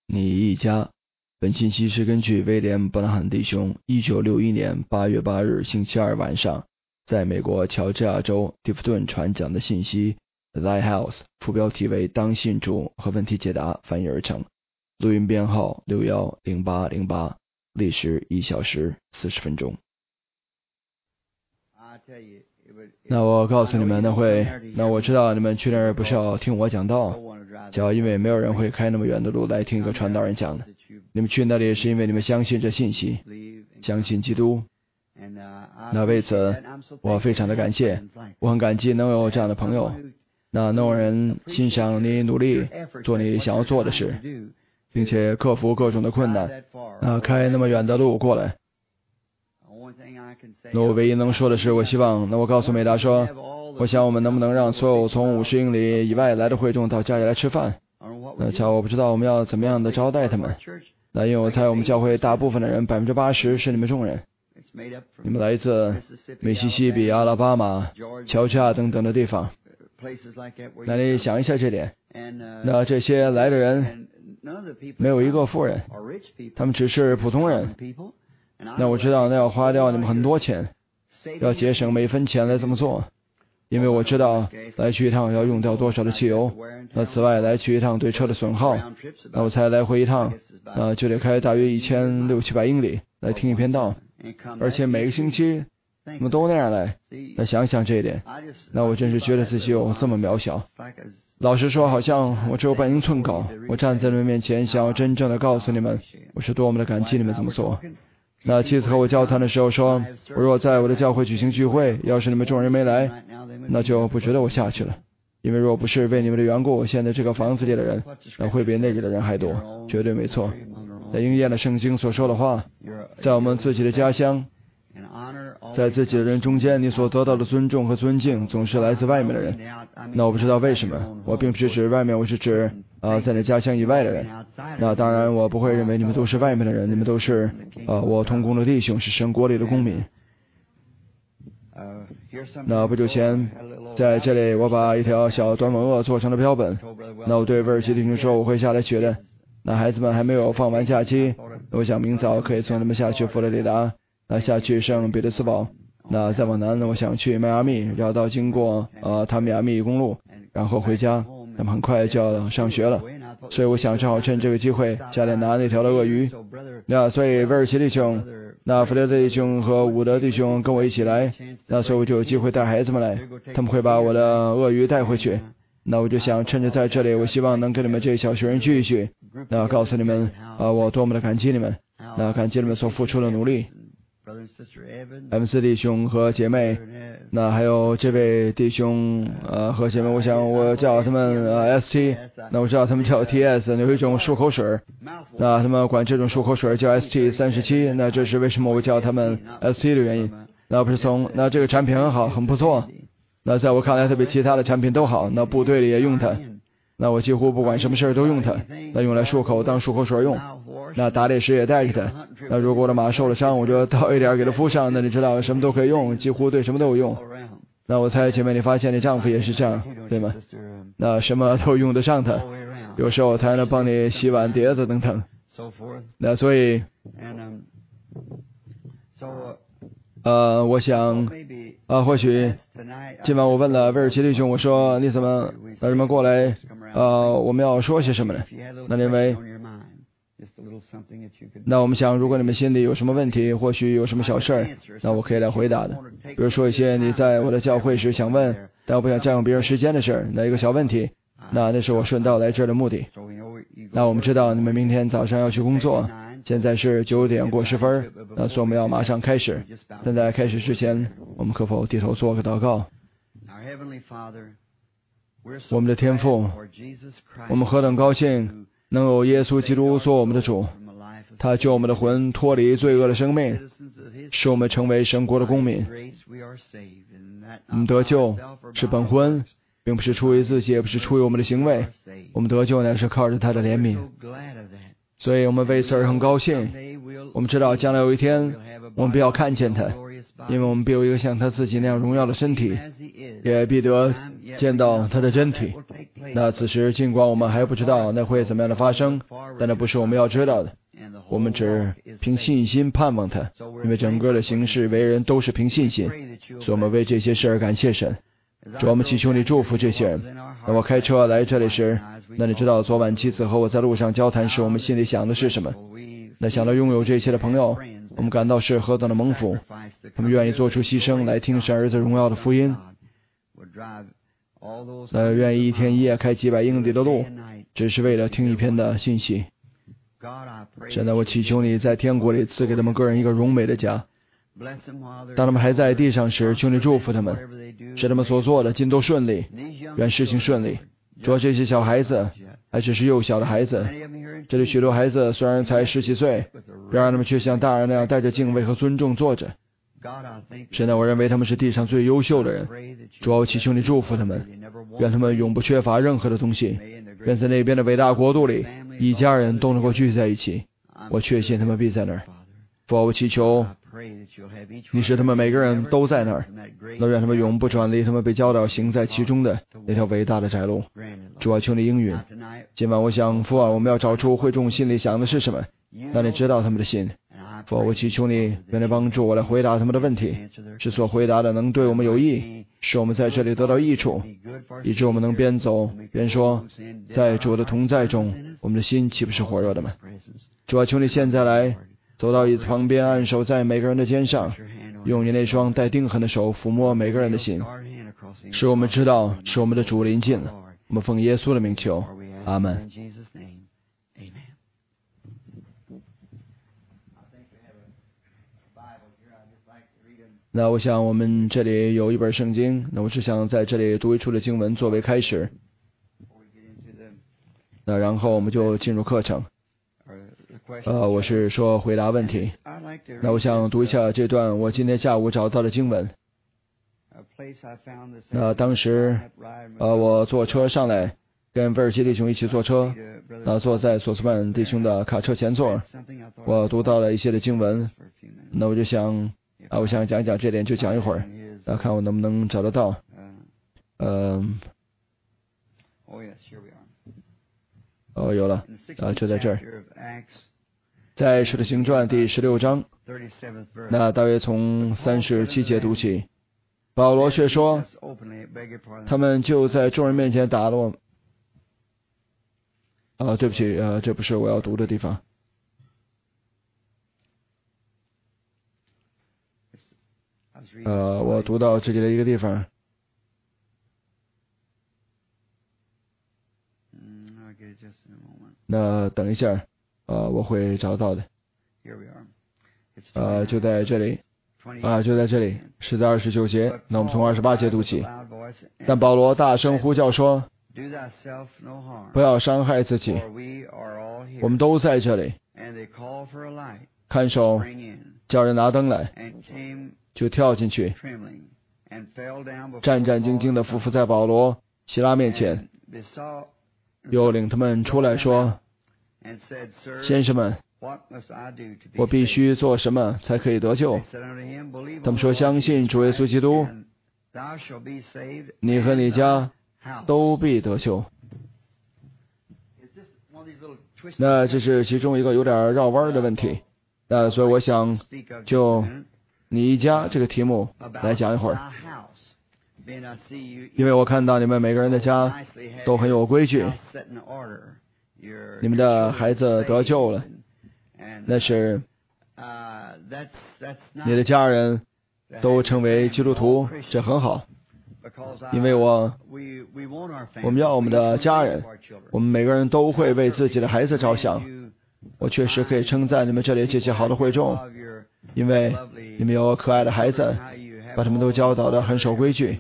你一家。本信息是根据威廉·布兰汉弟兄1961年8月8日星期二晚上在美国乔治亚州蒂夫顿传讲的信息 Thy House 副标题为当信主和问题解答翻译而成，录音编号610808，历时1小时40分钟。那我告诉你们，那我知道你们去那儿不是要听我讲道，主要因为没有人会开那么远的路来听一个传道人讲的。你们去那里是因为你们相信这信息，相信基督。那为此我非常的感谢，我很感激能有这样的朋友，那能有人欣赏你努力做你想要做的事，并且克服各种的困难，开那么远的路过来。那我唯一能说的是，我告诉美达说，我想我们能不能让所有从50英里以外来的会众到家里来吃饭。那我不知道我们要怎么样的招待他们。那因为我猜我们教会大部分的人80%是你们众人，你们来自密西西比、阿拉巴马、乔治亚等等的地方。那你想一下这点，那这些来的人没有一个富人，他们只是普通人。那我知道那要花掉你们很多钱，要节省每分钱来这么做，因为我知道来去一趟要用掉多少的汽油。那此外来去一趟对车的损耗，那我才来回一趟就得开大约1600-700英里来听一篇道，而且每个星期我们都那样来。那想想这一点，那我真是觉得自己有这么渺小。老实说，好像我只有半英寸高。我站在你们面前，想要真正的告诉你们，我是多么的感激你们这么做。那妻子和我交谈的时候说，我若在我的教会举行聚会，要是你们众人没来，那就不值得我下去了。因为若不是为你们的缘故，现在这个房子里的人那会比那里的人还多，绝对没错。那应验了圣经所说的话，在我们自己的家乡，在自己的人中间，你所得到的尊重和尊敬总是来自外面的人。那我不知道为什么，我并不是指外面，我是指在你家乡以外的人。那当然我不会认为你们都是外面的人，你们都是我同工的弟兄，是神国里的公民。那不久前在这里我把一条小短吻鳄做成了标本。那我对威尔奇弟兄说，我会下来取的。那孩子们还没有放完假期，我想明早可以送他们下去佛罗里达，下去圣彼得斯堡。那再往南我想去迈阿密，绕道经过塔米亚密公路，然后回家。他们很快就要上学了，所以我想正好趁这个机会加点拿那条的鳄鱼。那所以威尔奇弟兄、那弗雷德弟兄和伍德弟兄跟我一起来，那所以我就有机会带孩子们来，他们会把我的鳄鱼带回去。那我就想趁着在这里，我希望能跟你们这一小群人聚一聚，那告诉你们我多么的感激你们，那感激你们所付出的努力。MC 弟兄和姐妹，那还有这位弟兄和姐妹，我想我叫他们ST， 那我知道他们叫 TS， 有一种漱口水，那他们管这种漱口水叫 ST37， 那这是为什么我叫他们 ST 的原因。那不是那这个产品很好，很不错，那在我看来它比其他的产品都好。那部队里也用它，那我几乎不管什么事都用它，那用来漱口当漱口水用。那打猎时也带着它，那如果我的马受了伤，我就倒一点给它敷上。那你知道什么都可以用，几乎对什么都有用。那我猜姐妹你发现你丈夫也是这样，对吗？那什么都用得上它，有时候它还能帮你洗碗碟子等等。那所以我想或许今晚我问了威尔奇弟兄，我说你怎么为什么过来我们要说些什么呢？那因为那我们想，如果你们心里有什么问题，或许有什么小事儿，那我可以来回答的。比如说一些你在我的教会时想问，但我不想占用别人时间的事儿，那一个小问题，那是我顺道来这儿的目的。那我们知道你们明天早上要去工作，现在是9点过10分，那所以我们要马上开始。但在开始之前，我们可否低头做个祷告？我们的天父，我们何等高兴能有耶稣基督做我们的主，他救我们的魂脱离罪恶的生命，使我们成为神国的公民。我们得救是本婚，并不是出于自己，也不是出于我们的行为，我们得救乃是靠着他的怜悯。所以我们为此而很高兴。我们知道将来有一天我们必要看见他，因为我们必有一个像他自己那样荣耀的身体，也必得见到他的真体。 那此时尽管我们还不知道那会怎么样的发生，但那不是我们要知道的。我们只凭信心盼望它，因为整个的行事为人都是凭信心，所以我们为这些事而感谢神。主，我们祈求你祝福这些人。当我开车来这里时，那你知道昨晚妻子和我在路上交谈时，我们心里想的是什么？那想到拥有这些的朋友，我们感到是何等的蒙福，他们愿意做出牺牲来听神儿子荣耀的福音，愿意一天一夜开几百英里的路，只是为了听一篇的信息。神啊，我祈求你在天国里赐给他们个人一个荣美的家。当他们还在地上时，求你祝福他们，使他们所做的尽都顺利，愿事情顺利。主要这些小孩子还只是幼小的孩子，这里许多孩子虽然才10几岁，然而他们却像大人那样带着敬畏和尊重坐着。神啊，我认为他们是地上最优秀的人。主要祈求你祝福他们，愿他们永不缺乏任何的东西，愿在那边的伟大国度里，一家人都能够聚在一起。我确信他们必在那儿。父啊，我祈求你使他们每个人都在那儿，能愿他们永不转离他们被教导行在其中的那条伟大的窄路。主啊，求你应允。今晚我想，父啊，我们要找出会众心里想的是什么，让你知道他们的心。父啊，我祈求你愿你帮助我来回答他们的问题，使所回答的能对我们有益，使我们在这里得到益处，以致我们能边走边说，在主的同在中，我们的心岂不是火热的吗？主啊，求你现在来走到椅子旁边，按手在每个人的肩上，用你那双带钉痕的手抚摸每个人的心，使我们知道是我们的主临近了。我们奉耶稣的名求，阿门。那我想我们这里有一本圣经，那我只想在这里读一处的经文作为开始，那然后我们就进入课程。我是说回答问题。那我想读一下这段我今天下午找到的经文。那当时我坐车上来，跟威尔基弟兄一起坐车，坐在索斯曼弟兄的卡车前座，我读到了一些的经文，那我就想我想讲一讲这点，就讲一会儿，看我能不能找得到。有了，就在这儿，在使徒行传第16章，那大约从37节读起。保罗却说，他们就在众人面前打了我。对不起，这不是我要读的地方。我读到这里的一个地方。那等一下，我会找到的。就在这里，就在这里，10到29节。那我们从28节读起。但保罗大声呼叫说：“不要伤害自己，我们都在这里。”看守叫人拿灯来，就跳进去，战战兢兢地匍匐在保罗、希拉面前，又领他们出来说：“先生们，我必须做什么才可以得救？”他们说：“相信主耶稣基督，你和你家都必得救。”那这是其中一个有点绕弯的问题。所以我想就你一家这个题目来讲一会儿，因为我看到你们每个人的家都很有规矩，你们的孩子得救了，那是你的家人都成为基督徒，这很好，因为我们要我们的家人，我们每个人都会为自己的孩子着想。我确实可以称赞你们这里这些好的会众，因为你们有可爱的孩子，把他们都教导得很守规矩。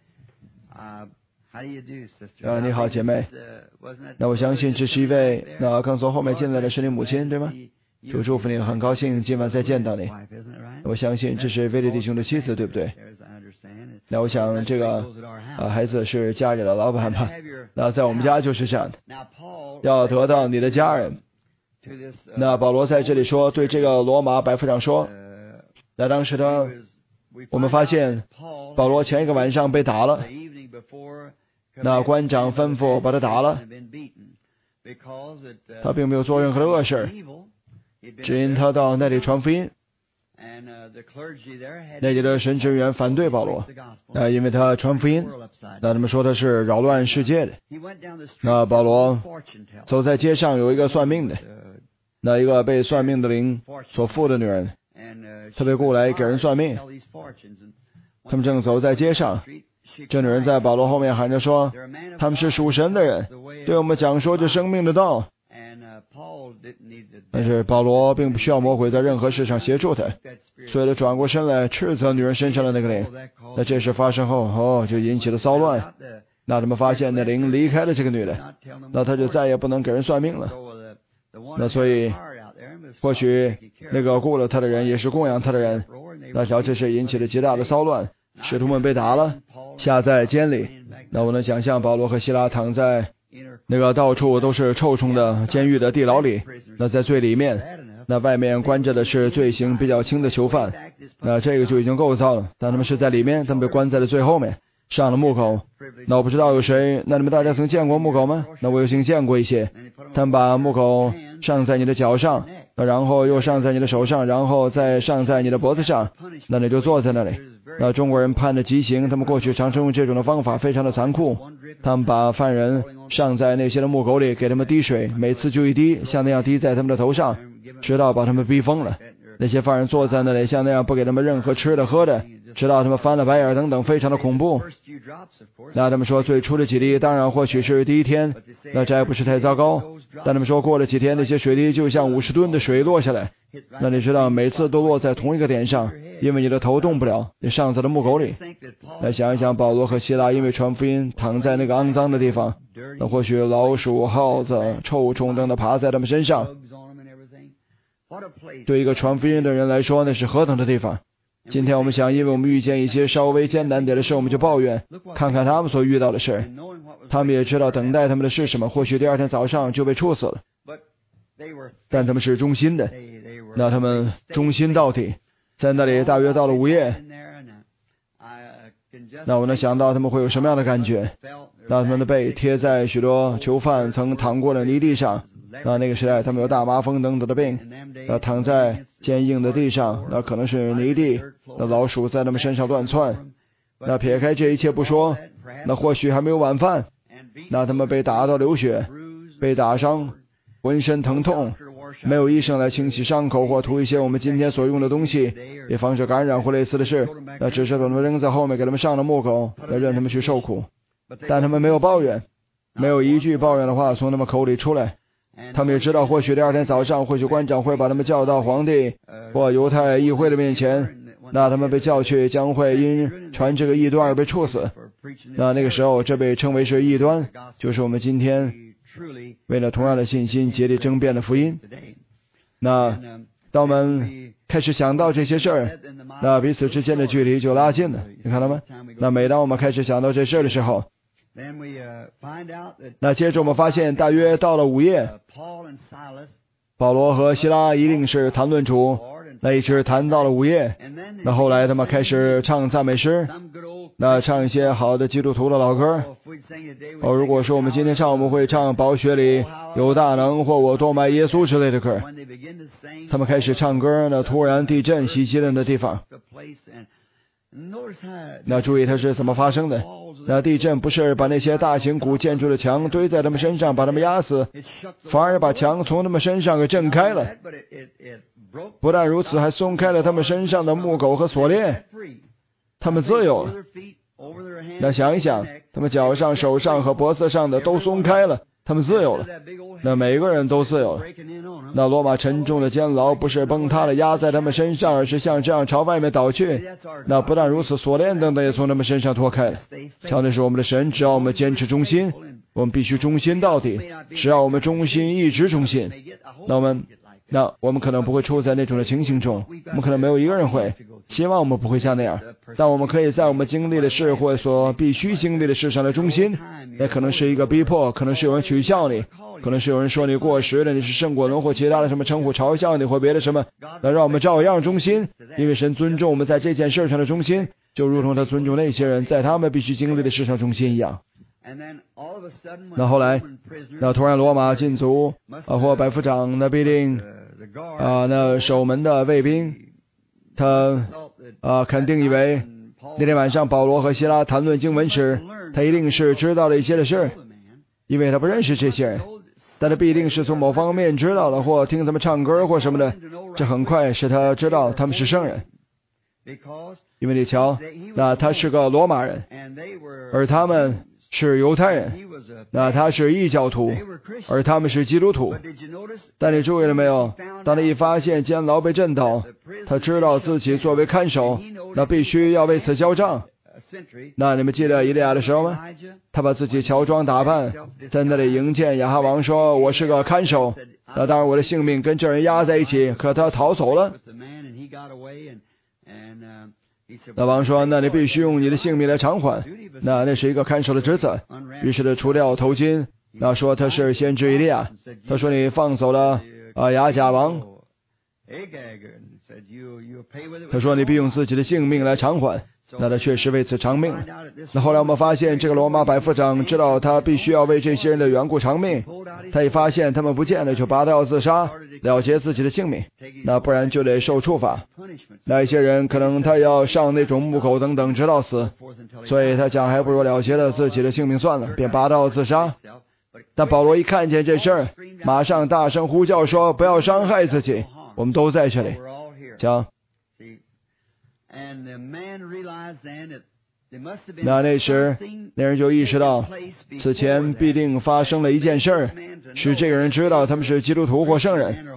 你好，姐妹。那我相信这是一位刚从后面进来的是你母亲，对吗？主祝福你，很高兴今晚再见到你。我相信这是威利弟兄的妻子，对不对？那我想这个孩子是家里的老板吧？那在我们家就是这样的，要得到你的家人。那保罗在这里说，对这个罗马百夫长说，那当时我们发现保罗前一个晚上被打了， 那官长吩咐把他打了，他并没有做任何的恶事，只因他到那里传福音。那里的神职人员反对保罗，因为他传福音，那他们说他是扰乱世界的。那保罗走在街上，有一个算命的，那一个被算命的灵所附的女人，她被雇来给人算命。他们正走在街上，这女人在保罗后面喊着说，他们是属神的人，对我们讲说这生命的道。但是保罗并不需要魔鬼在任何事上协助他，所以他转过身来斥责女人身上的那个灵。那这事发生后，就引起了骚乱。那他们发现那灵离开了这个女的，那他就再也不能给人算命了。那所以或许那个雇了他的人也是供养他的人。那瞧，这事引起了极大的骚乱，使徒们被打了，下在监里。那我能想象保罗和希拉躺在那个到处都是臭虫的监狱的地牢里，那在最里面，那外面关着的是罪行比较轻的囚犯，那这个就已经够糟了。但他们是在里面，他们被关在了最后面，上了木狗。那我不知道有谁，那你们大家曾见过木狗吗？那我有幸见过一些。他们把木狗上在你的脚上，然后又上在你的手上，然后再上在你的脖子上，那你就坐在那里。那中国人判的极刑，他们过去常常用这种的方法，非常的残酷。他们把犯人上在那些的木狗里，给他们滴水，每次就一滴，像那样滴在他们的头上，直到把他们逼疯了。那些犯人坐在那里，像那样不给他们任何吃的喝的，直到他们翻了白眼等等，非常的恐怖。那他们说最初的几滴，当然或许是第一天，那这还不是太糟糕。但他们说过了几天，那些水滴就像50吨的水落下来。那你知道每次都落在同一个点上，因为你的头动不了，你上在了木狗里。来想一想，保罗和希拉因为传福音躺在那个肮脏的地方，那或许老鼠、耗子、臭虫等等爬在他们身上。对一个传福音的人来说，那是何等的地方。今天我们想，因为我们遇见一些稍微艰难点的事，我们就抱怨，看看他们所遇到的事，他们也知道等待他们的是什么，或许第二天早上就被处死了，但他们是忠心的，那他们忠心到底，在那里大约到了午夜。那我能想到他们会有什么样的感觉。那他们的背贴在许多囚犯曾躺过的泥地上，那个时代他们有大麻风等等的病，躺在坚硬的地上，那可能是泥地，那老鼠在他们身上乱窜。那撇开这一切不说，那或许还没有晚饭，那他们被打到流血，被打伤，浑身疼痛，没有医生来清洗伤口或涂一些我们今天所用的东西，以防止感染或类似的事，那只是把他们扔在后面，给他们上了木狗，那让他们去受苦。但他们没有抱怨，没有一句抱怨的话从他们口里出来。他们也知道，或许第二天早上，或许官长会把他们叫到皇帝或犹太议会的面前，那他们被叫去，将会因传这个异端而被处死。那个时候，这被称为是异端，就是我们今天为了同样的信心竭力争辩的福音。那当我们开始想到这些事儿，那彼此之间的距离就拉近了，你看到吗？那每当我们开始想到这事儿的时候，那接着我们发现，大约到了午夜，保罗和希拉一定是谈论主，那一直谈到了午夜。那后来他们开始唱赞美诗，那唱一些好的基督徒的老歌。如果说我们今天唱，我们会唱宝血里有大能或我多买耶稣之类的歌。他们开始唱歌，那突然地震袭击了那地方。那注意它是怎么发生的。那地震不是把那些大型古建筑的墙堆在他们身上把他们压死，反而把墙从他们身上给震开了。不但如此，还松开了他们身上的木狗和锁链，他们自由了。那想一想，他们脚上、手上和脖子上的都松开了，他们自由了。那每个人都自由了。那罗马沉重的监牢不是崩塌了压在他们身上，而是像这样朝外面倒去。那不但如此，锁链等等也从他们身上脱开了。瞧，那是我们的神，只要我们坚持忠心，我们必须忠心到底。只要我们忠心，一直忠心，那我们可能不会处在那种的情形中，我们可能没有一个人会，希望我们不会像那样，但我们可以在我们经历的事或所必须经历的事上的忠心。也可能是一个逼迫，可能是有人取笑你，可能是有人说你过时了，你是圣果伦或其他的什么称呼嘲笑你或别的什么，那让我们照样忠心，因为神尊重我们在这件事上的忠心，就如同他尊重那些人在他们必须经历的事上忠心一样。 那后来，那突然罗马禁足或百夫长那必定那守门的卫兵，他肯定以为那天晚上保罗和希拉谈论经文时，他一定是知道了一些的事，因为他不认识这些人，但他必定是从某方面知道了，或听他们唱歌或什么的，这很快使他知道他们是圣人。因为你瞧，那他是个罗马人，而他们是犹太人，那他是异教徒，而他们是基督徒。但你注意了没有？当他一发现监牢被震倒，他知道自己作为看守，那必须要为此交账。那你们记得以利亚的时候吗？他把自己乔装打扮，在那里迎见亚哈王，说：“我是个看守。”那当然我的性命跟这人压在一起，可他逃走了。那王说：“那你必须用你的性命来偿还。”那是一个看守的职责。于是他除掉头巾，那说他是先知以利亚。他说：“你放走了亚甲王。”他说：“你必用自己的性命来偿还。”那他确实为此偿命了。那后来我们发现，这个罗马百夫长知道他必须要为这些人的缘故偿命。他一发现他们不见了，就拔刀自杀，了结自己的性命。那不然就得受处罚。那一些人可能他要上那种木口等等，直到死。所以他讲，还不如了结了自己的性命算了，便拔刀自杀。但保罗一看见这事儿，马上大声呼叫说：“不要伤害自己，我们都在这里。”讲。那时那人就意识到，此前必定发生了一件事儿，使这个人知道他们是基督徒或圣人，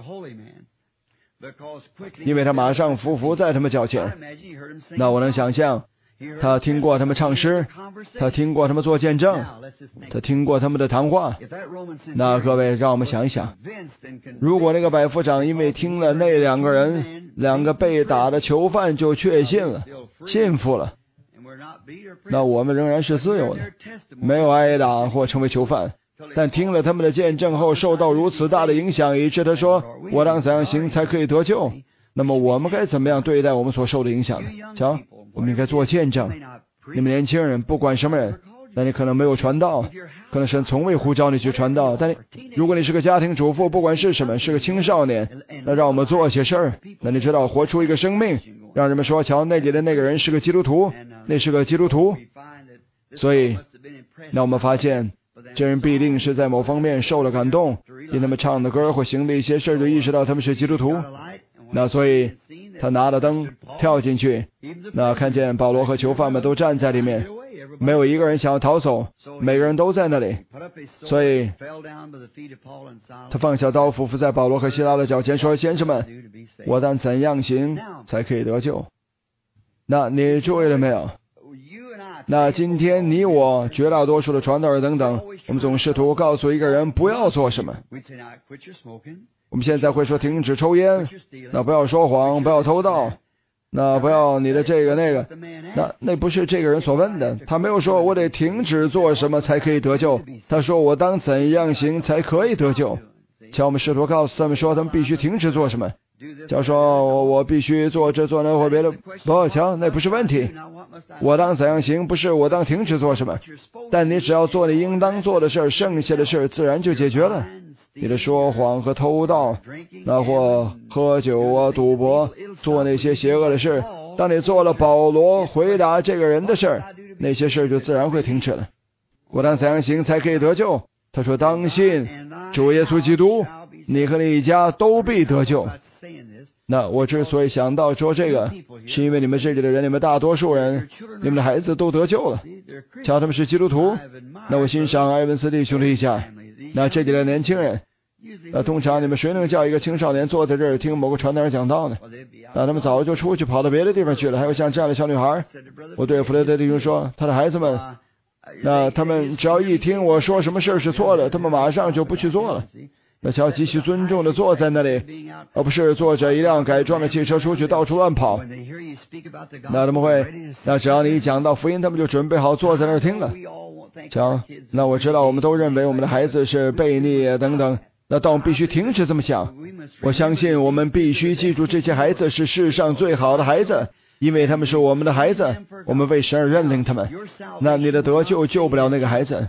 因为他马上匍匐在他们脚前。那我能想象，他听过他们唱诗，他听过他们做见证，他听过他们的谈话。那各位，让我们想一想，如果那个百夫长因为听了那两个被打的囚犯就确信了，信服了，那我们仍然是自由的，没有挨打或成为囚犯。但听了他们的见证后，受到如此大的影响，以致他说：“我当怎样行才可以得救？”那么我们该怎么样对待我们所受的影响呢？瞧，我们应该做见证。你们年轻人，不管什么人，那你可能没有传道，可能神从未呼召你去传道，但如果你是个家庭主妇，不管是什么，是个青少年，那让我们做些事儿。那你知道，活出一个生命，让人们说：“瞧，那里的那个人是个基督徒，那是个基督徒。”所以，那我们发现，这人必定是在某方面受了感动，因他们唱的歌或行的一些事，就意识到他们是基督徒。那所以他拿了灯跳进去，那看见保罗和囚犯们都站在里面，没有一个人想要逃走，每个人都在那里。所以他放下刀，匍匐在保罗和希拉的脚前，说：“先生们，我当怎样行才可以得救？”那你注意了没有？那今天你我绝大多数的传道人等等，我们总试图告诉一个人不要做什么。我们现在会说停止抽烟，那不要说谎，不要偷盗，那不要你的这个那个，那不是这个人所问的。他没有说我得停止做什么才可以得救，他说我当怎样行才可以得救。瞧，我们试图告诉他们说他们必须停止做什么。假如说我必须做这做那或别的，不，瞧，那不是问题。我当怎样行，不是我当停止做什么。但你只要做你应当做的事，剩下的事自然就解决了。你的说谎和偷盗，那或喝酒啊、赌博，做那些邪恶的事，当你做了保罗回答这个人的事，那些事就自然会停止了。我当怎样行才可以得救？他说：当信主耶稣基督，你和你一家都必得救。那我之所以想到说这个，是因为你们这里的人，你们大多数人，你们的孩子都得救了。瞧，他们是基督徒。那我欣赏埃文斯弟兄的一家。那这里的年轻人，那通常你们谁能叫一个青少年坐在这儿听某个传道人讲道呢？那他们早就出去跑到别的地方去了。还有像这样的小女孩，我对弗雷德弟兄说，他的孩子们，那他们只要一听我说什么事是错的，他们马上就不去做了。那瞧，极其尊重的坐在那里，而不是坐着一辆改装的汽车出去到处乱跑。那他们会，那只要你一讲到福音，他们就准备好坐在那儿听了。瞧，那我知道我们都认为我们的孩子是悖逆等等，那但我们必须停止这么想。我相信我们必须记住，这些孩子是世上最好的孩子，因为他们是我们的孩子，我们为神而认领他们。那你的得救救不了那个孩子，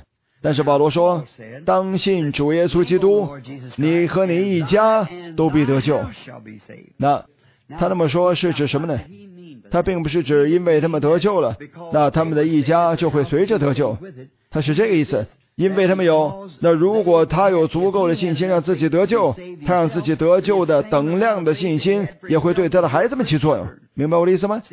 但是保罗说，当信主耶稣基督，你和你一家都必得救。那他那么说是指什么呢？他并不是指因为他们得救了，那他们的一家就会随着得救，他是这个意思。因为他们有，那如果他有足够的信心让自己得救，他让自己得救的等量的信心也会对他的孩子们起作用。明白我的意思吗？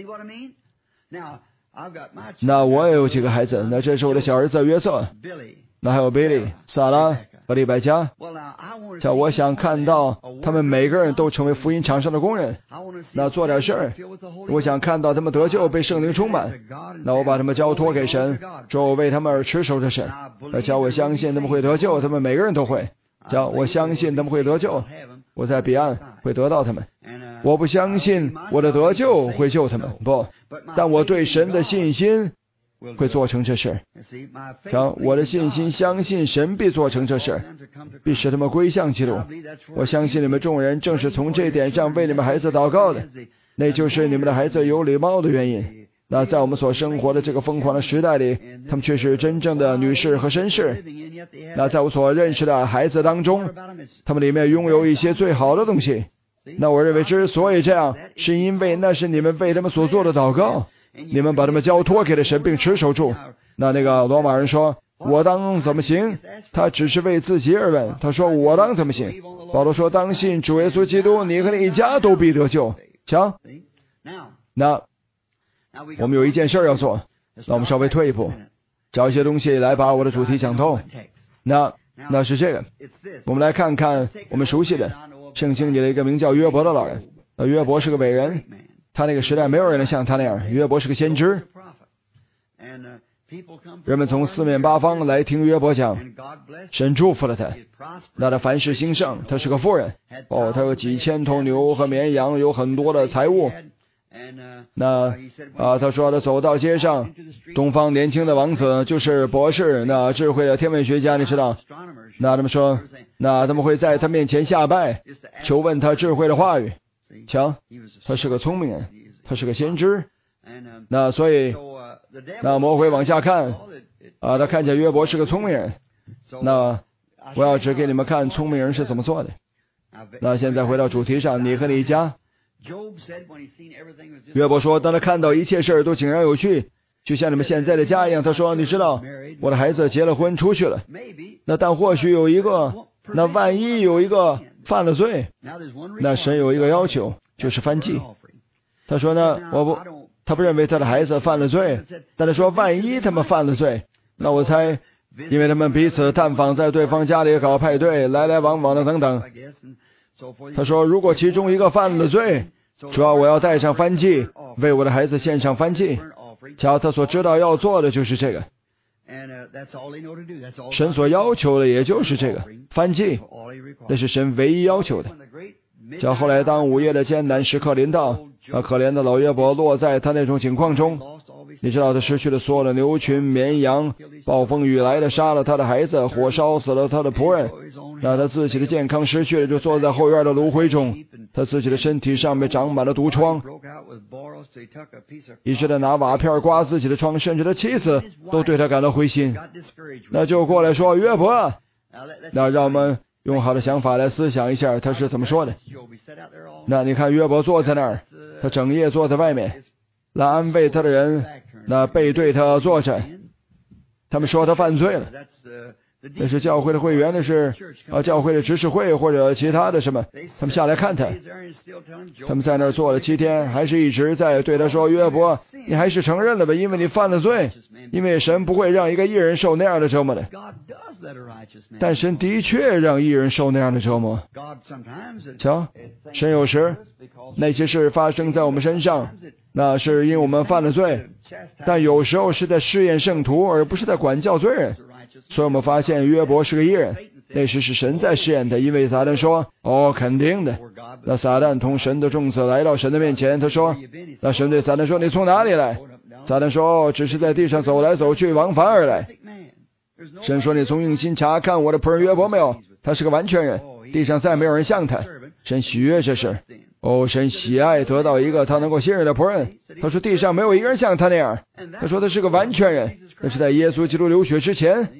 那我也有几个孩子，那这是我的小儿子约瑟，那还有 Billy、萨拉和利百加。叫我想看到他们每个人都成为福音场上的工人，那做点事儿。我想看到他们得救，被圣灵充满，那我把他们交托给神，说我为他们而持守着神。那叫我相信他们会得救，他们每个人都会。叫我相信他们会得救，我在彼岸会得到他们。我不相信我的得救会救他们，不，但我对神的信心会做成这事。瞧，我的信心相信神必做成这事，必使他们归向基督。我相信你们众人正是从这点上为你们孩子祷告的，那就是你们的孩子有礼貌的原因。那在我们所生活的这个疯狂的时代里，他们却是真正的女士和绅士。那在我所认识的孩子当中，他们里面拥有一些最好的东西。那我认为之所以这样，是因为那是你们为他们所做的祷告，你们把他们交托给了神并持守住。那个罗马人说，我当怎么行？他只是为自己而问，他说我当怎么行？保罗说，当信主耶稣基督，你和你一家都必得救。瞧，那我们有一件事要做，那我们稍微退一步，找一些东西来把我的主题讲透。那是这个，我们来看看我们熟悉的圣经里的一个名叫约伯的老人。约伯是个伟人，他那个时代没有人能像他那样。约伯是个先知，人们从四面八方来听约伯讲，神祝福了他，那他凡事兴盛，他是个富人，他有几千头牛和绵羊，有很多的财物。他说他走到街上，东方年轻的王子就是博士，那智慧的天文学家，你知道，那他们说，那他们会在他面前下拜，求问他智慧的话语。瞧，他是个聪明人，他是个先知。那所以那魔鬼往下看他看见约伯是个聪明人。那我要只给你们看聪明人是怎么做的。那现在回到主题上，你和你一家。约伯说，当他看到一切事都井然有序，就像你们现在的家一样，他说，你知道我的孩子结了婚出去了，那但或许有一个，那万一有一个犯了罪，那神有一个要求，就是燔祭。他说呢，他不认为他的孩子犯了罪，但他说万一他们犯了罪，那我猜因为他们彼此探访，在对方家里搞派对，来来往往的等等。他说，如果其中一个犯了罪，主要我要带上燔祭，为我的孩子献上燔祭。瞧，他所知道要做的就是这个，神所要求的也就是这个燔祭，那是神唯一要求的。瞧，后来当午夜的艰难时刻临到，可怜的老约伯落在他那种情况中，你知道他失去了所有的牛群绵羊，暴风雨来了杀了他的孩子，火烧死了他的仆人，那他自己的健康失去了，就坐在后院的炉灰中，他自己的身体上面长满了毒疮，一直在拿瓦片刮自己的疮，甚至他妻子都对他感到灰心。那就过来说，约伯，那让我们用好的想法来思想一下他是怎么说的。那你看约伯坐在那儿，他整夜坐在外面，来安慰他的人那背对他坐着，他们说他犯罪了，那是教会的会员，那是教会的执事会或者其他的什么，他们下来看他，他们在那儿坐了7天，还是一直在对他说，约伯，你还是承认了吧，因为你犯了罪，因为神不会让一个义人受那样的折磨的，但神的确让义人受那样的折磨。瞧，神有时那些事发生在我们身上，那是因为我们犯了罪，但有时候是在试验圣徒，而不是在管教罪人。所以我们发现约伯是个义人，那时是神在试验他，因为撒旦说，肯定的。那撒旦同神的众子来到神的面前，他说，那神对撒旦说，你从哪里来？撒旦说，只是在地上走来走去，往返而来。神说，你从用心查看我的仆人约伯没有？他是个完全人，地上再没有人像他。神喜悦这事，神喜爱得到一个他能够信任的仆人。他说地上没有一个人像他那样。他说他是个完全人，那是在耶稣基督流血之前。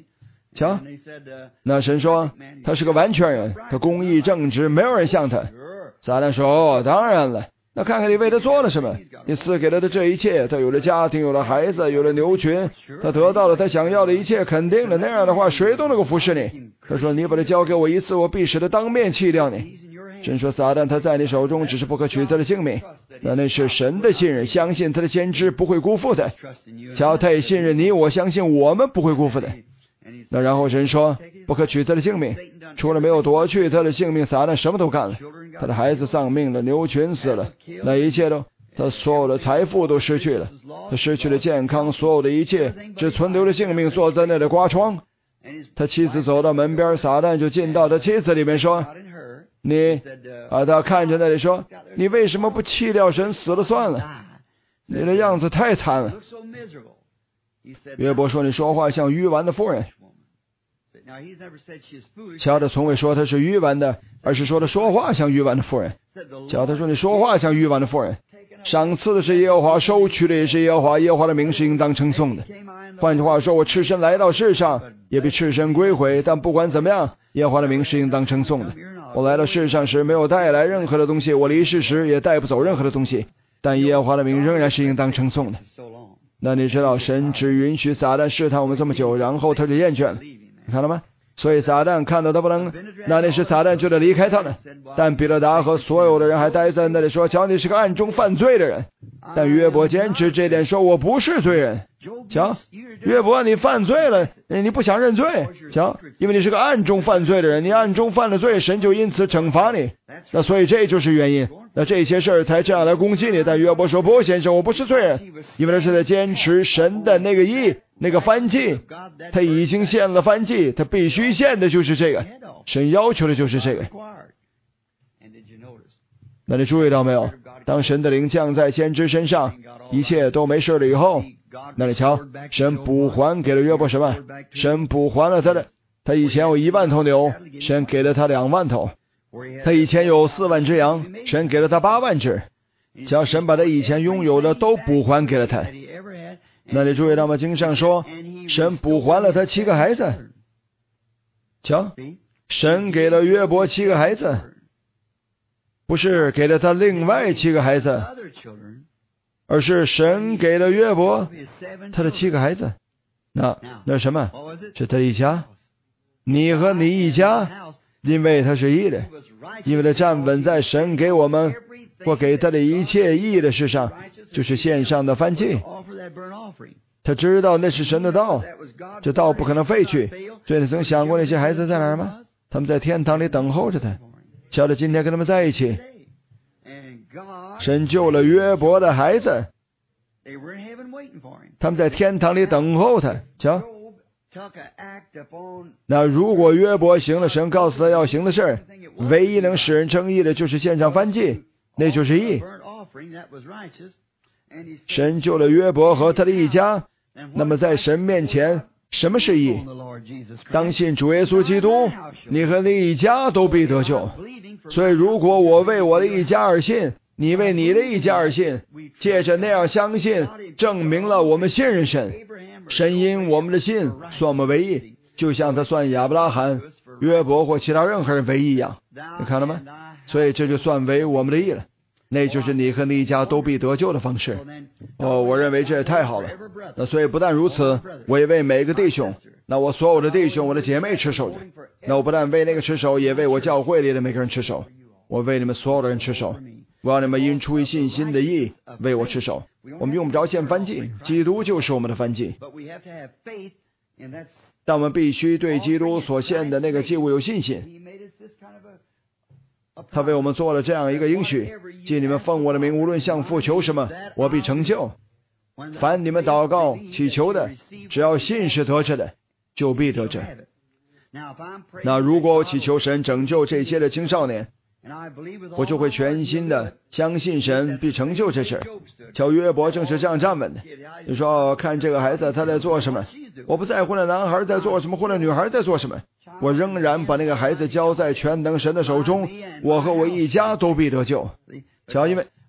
瞧，那神说他是个完全人，他公义正直，没有人像他。撒旦说：哦，当然了，那看看你为他做了什么？你赐给了他这一切，他有了家庭，有了孩子，有了牛群，他得到了他想要的一切，肯定的。那样的话，谁都能够服侍你。他说：你把他交给我一次，我必使他当面弃掉你。神说：撒旦他在你手中，只是不可取他的性命。那是神的信任，相信他的先知不会辜负他。瞧，他也信任你，我相信我们不会辜负他。那然后神说：不可取他的性命，除了没有夺去他的性命，撒旦什么都干了。他的孩子丧命了，牛群死了，那一切都，他所有的财富都失去了，他失去了健康，所有的一切，只存留了性命，坐在那里刮窗。他妻子走到门边，撒旦就进到他妻子里面说：他看着那里说：你为什么不弃掉神，死了算了？你的样子太惨了。约伯说：你说话像愚顽的妇人。瞧，他从未说他是愚顽的，而是说他说话像愚顽的妇人。瞧，他说你说话像愚顽的妇人。赏赐的是耶和华，收取的也是耶和华，耶和华的名是应当称颂的。换句话说，我赤身来到世上，也必赤身归回，但不管怎么样，耶和华的名是应当称颂的。我来到世上时没有带来任何的东西，我离世时也带不走任何的东西，但耶和华的名仍然是应当称颂的。那你知道神只允许撒旦试探我们这么久，然后他就厌倦了，你看了吗？所以撒旦看到他不能，那时撒旦就得离开他了。但彼勒达和所有的人还待在那里说：瞧，你是个暗中犯罪的人。但约伯坚持这点，说我不是罪人。瞧，约伯你犯罪了，你不想认罪。瞧，因为你是个暗中犯罪的人，你暗中犯了罪，神就因此惩罚你。那所以这就是原因，那这些事儿才这样来攻击你。但约伯说：不，先生，我不是罪人，因为他是在坚持神的那个义，那个燔祭，他已经献了燔祭，他必须献的就是这个，神要求的就是这个。那你注意到没有？当神的灵降在先知身上，一切都没事了以后，那你瞧，神补还给了约伯什么？神补还了他以前有1万头牛，神给了他2万头；他以前有4万只羊，神给了他8万只。叫神把他以前拥有的都补还给了他。那你注意到吗？经上说，神补还了他7个孩子。瞧，神给了约伯7个孩子，不是给了他另外7个孩子，而是神给了约伯他的7个孩子。那是什么？是他一家，你和你一家，因为他是义的，因为他站稳在神给我们或给他的一切义的事上，就是献上的燔祭。他知道那是神的道，这道不可能废去。所以你曾想过那些孩子在哪儿吗？他们在天堂里等候着他，瞧着今天跟他们在一起。神救了约伯的孩子，他们在天堂里等候他。瞧，那如果约伯行了神告诉他要行的事，唯一能使人称义的就是献上燔祭，那就是义。神救了约伯和他的一家，那么在神面前什么是义？当信主耶稣基督，你和你一家都必得救。所以如果我为我的一家而信，你为你的一家而信，借着那样相信，证明了我们信任神，神因我们的信算我们为义，就像他算亚伯拉罕、约伯或其他任何人为义一样。你看了吗？所以这就算为我们的义了，那就是你和你一家都必得救的方式。我认为这也太好了。那所以不但如此，我也为每个弟兄，那我所有的弟兄、我的姐妹持守的。那我不但为那个持守，也为我教会里的每个人持守。我为你们所有的人持守。我要你们因出于信心的义为我持守。我们用不着献燔祭，基督就是我们的燔祭。但我们必须对基督所献的那个祭物有信心。他为我们做了这样一个应许，即你们奉我的名无论向父求什么，我必成就。凡你们祷告祈求的，只要信是得着的，就必得着。那如果我祈求神拯救这些的青少年，我就会全心的相信神必成就这事。乔约伯正是这样站稳的。你说看这个孩子他在做什么，我不在乎那男孩在做什么或者女孩在做什么，我仍然把那个孩子交在全能神的手中，我和我一家都必得救。瞧，因为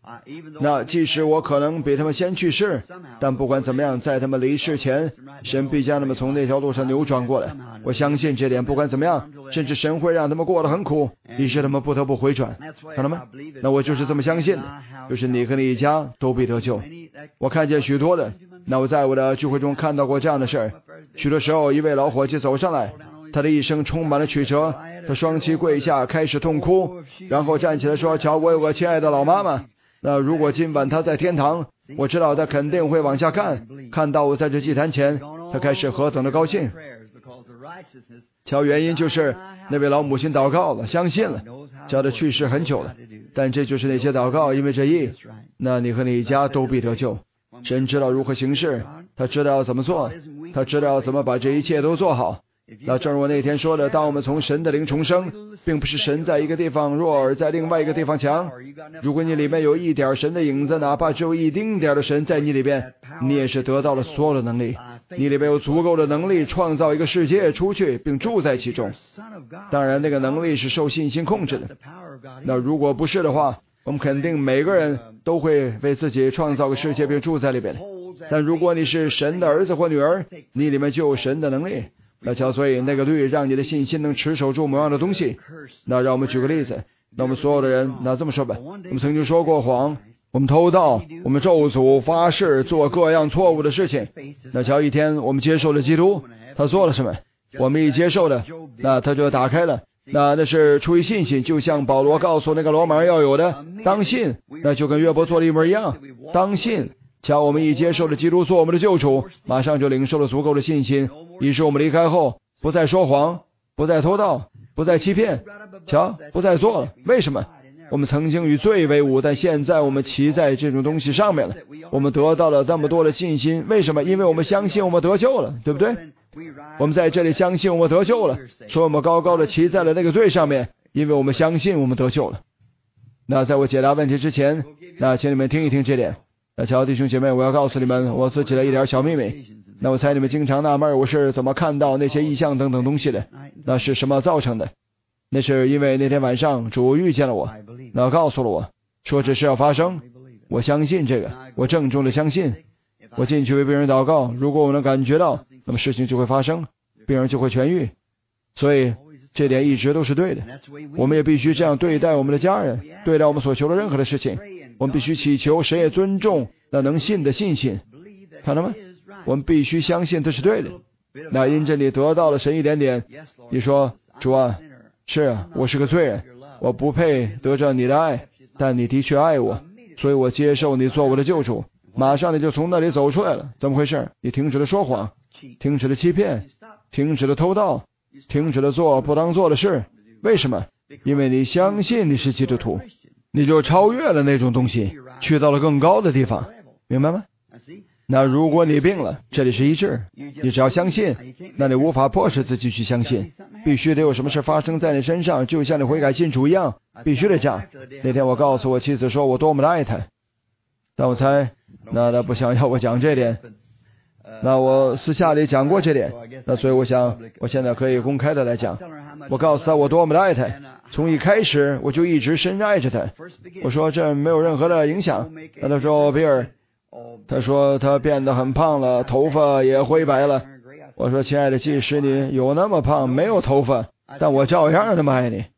那即使我可能比他们先去世，但不管怎么样，在他们离世前，神必将他们从那条路上扭转过来。我相信这点，不管怎么样，甚至神会让他们过得很苦，以致他们不得不回转。看到吗？那我就是这么相信的，就是你和你一家都必得救。我看见许多的，那我在我的聚会中看到过这样的事儿。许多时候，一位老伙计走上来，他的一生充满了曲折，他双膝跪下，开始痛哭，然后站起来说：瞧，我有个亲爱的老妈妈，那如果今晚他在天堂，我知道他肯定会往下看到我在这祭坛前，他开始何等的高兴。瞧，原因就是那位老母亲祷告了，相信了，叫他去世很久了，但这就是那些祷告，因为这一，那你和你一家都必得救。神知道如何行事，他知道怎么做，他知道怎么把这一切都做好。那正如我那天说的，当我们从神的灵重生，并不是神在一个地方弱而在另外一个地方强。如果你里面有一点神的影子，哪怕只有一丁点的神在你里边，你也是得到了所有的能力。你里边有足够的能力创造一个世界出去并住在其中。当然那个能力是受信心控制的。那如果不是的话，我们肯定每个人都会为自己创造个世界并住在里边。但如果你是神的儿子或女儿，你里面就有神的能力。那瞧，所以那个律让你的信心能持守住某样的东西。那让我们举个例子，那我们所有的人，那这么说吧，我们曾经说过谎，我们偷盗，我们咒诅发誓，做各样错误的事情。那瞧，一天我们接受了基督，他做了什么？我们一接受了，那他就打开了。那是出于信心，就像保罗告诉那个罗马人要有的，当信。那就跟约伯做的一模一样，当信。瞧，我们一接受了基督做我们的救主，马上就领受了足够的信心，于是我们离开后不再说谎，不再偷盗，不再欺骗，瞧，不再做了。为什么？我们曾经与罪为伍，但现在我们骑在这种东西上面了，我们得到了这么多的信心。为什么？因为我们相信我们得救了，对不对？我们在这里相信我们得救了，所以我们高高的骑在了那个罪上面，因为我们相信我们得救了。那在我解答问题之前，那请你们听一听这点。那瞧，弟兄姐妹，我要告诉你们我自己的一点小秘密。那我猜你们经常纳闷我是怎么看到那些异象等等东西的，那是什么造成的？那是因为那天晚上主遇见了我，那告诉了我说这事要发生。我相信这个，我郑重的相信。我进去为病人祷告，如果我能感觉到，那么事情就会发生，病人就会痊愈。所以这点一直都是对的。我们也必须这样对待我们的家人，对待我们所求的任何的事情。我们必须祈求，谁也尊重那能信的信心，看到吗？我们必须相信这是对的。那因着你得到了神一点点，你说主啊，是啊，我是个罪人，我不配得着你的爱，但你的确爱我，所以我接受你做我的救主。马上你就从那里走出来了，怎么回事？你停止了说谎，停止了欺骗，停止了偷盗，停止了做不当做的事。为什么？因为你相信你是基督徒，你就超越了那种东西，去到了更高的地方，明白吗？那如果你病了，这里是医治，你只要相信，那你无法迫使自己去相信，必须得有什么事发生在你身上，就像你悔改信主一样，必须得这样。那天我告诉我妻子说我多么的爱她，但我猜那她不想要我讲这点，那我私下里讲过这点，那所以我想我现在可以公开的来讲。我告诉她我多么的爱她，从一开始我就一直深爱着她。我说这没有任何的影响。那她说比尔，他说他变得很胖了，头发也灰白了。我说亲爱的，即使你有那么胖，没有头发，但我照样那么爱你。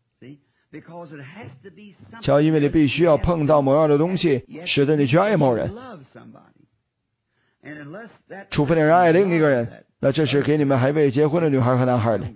瞧，因为你必须要碰到某样的东西，使得你去爱某人，除非那人爱另一个人，那这是给你们还未结婚的女孩和男孩的。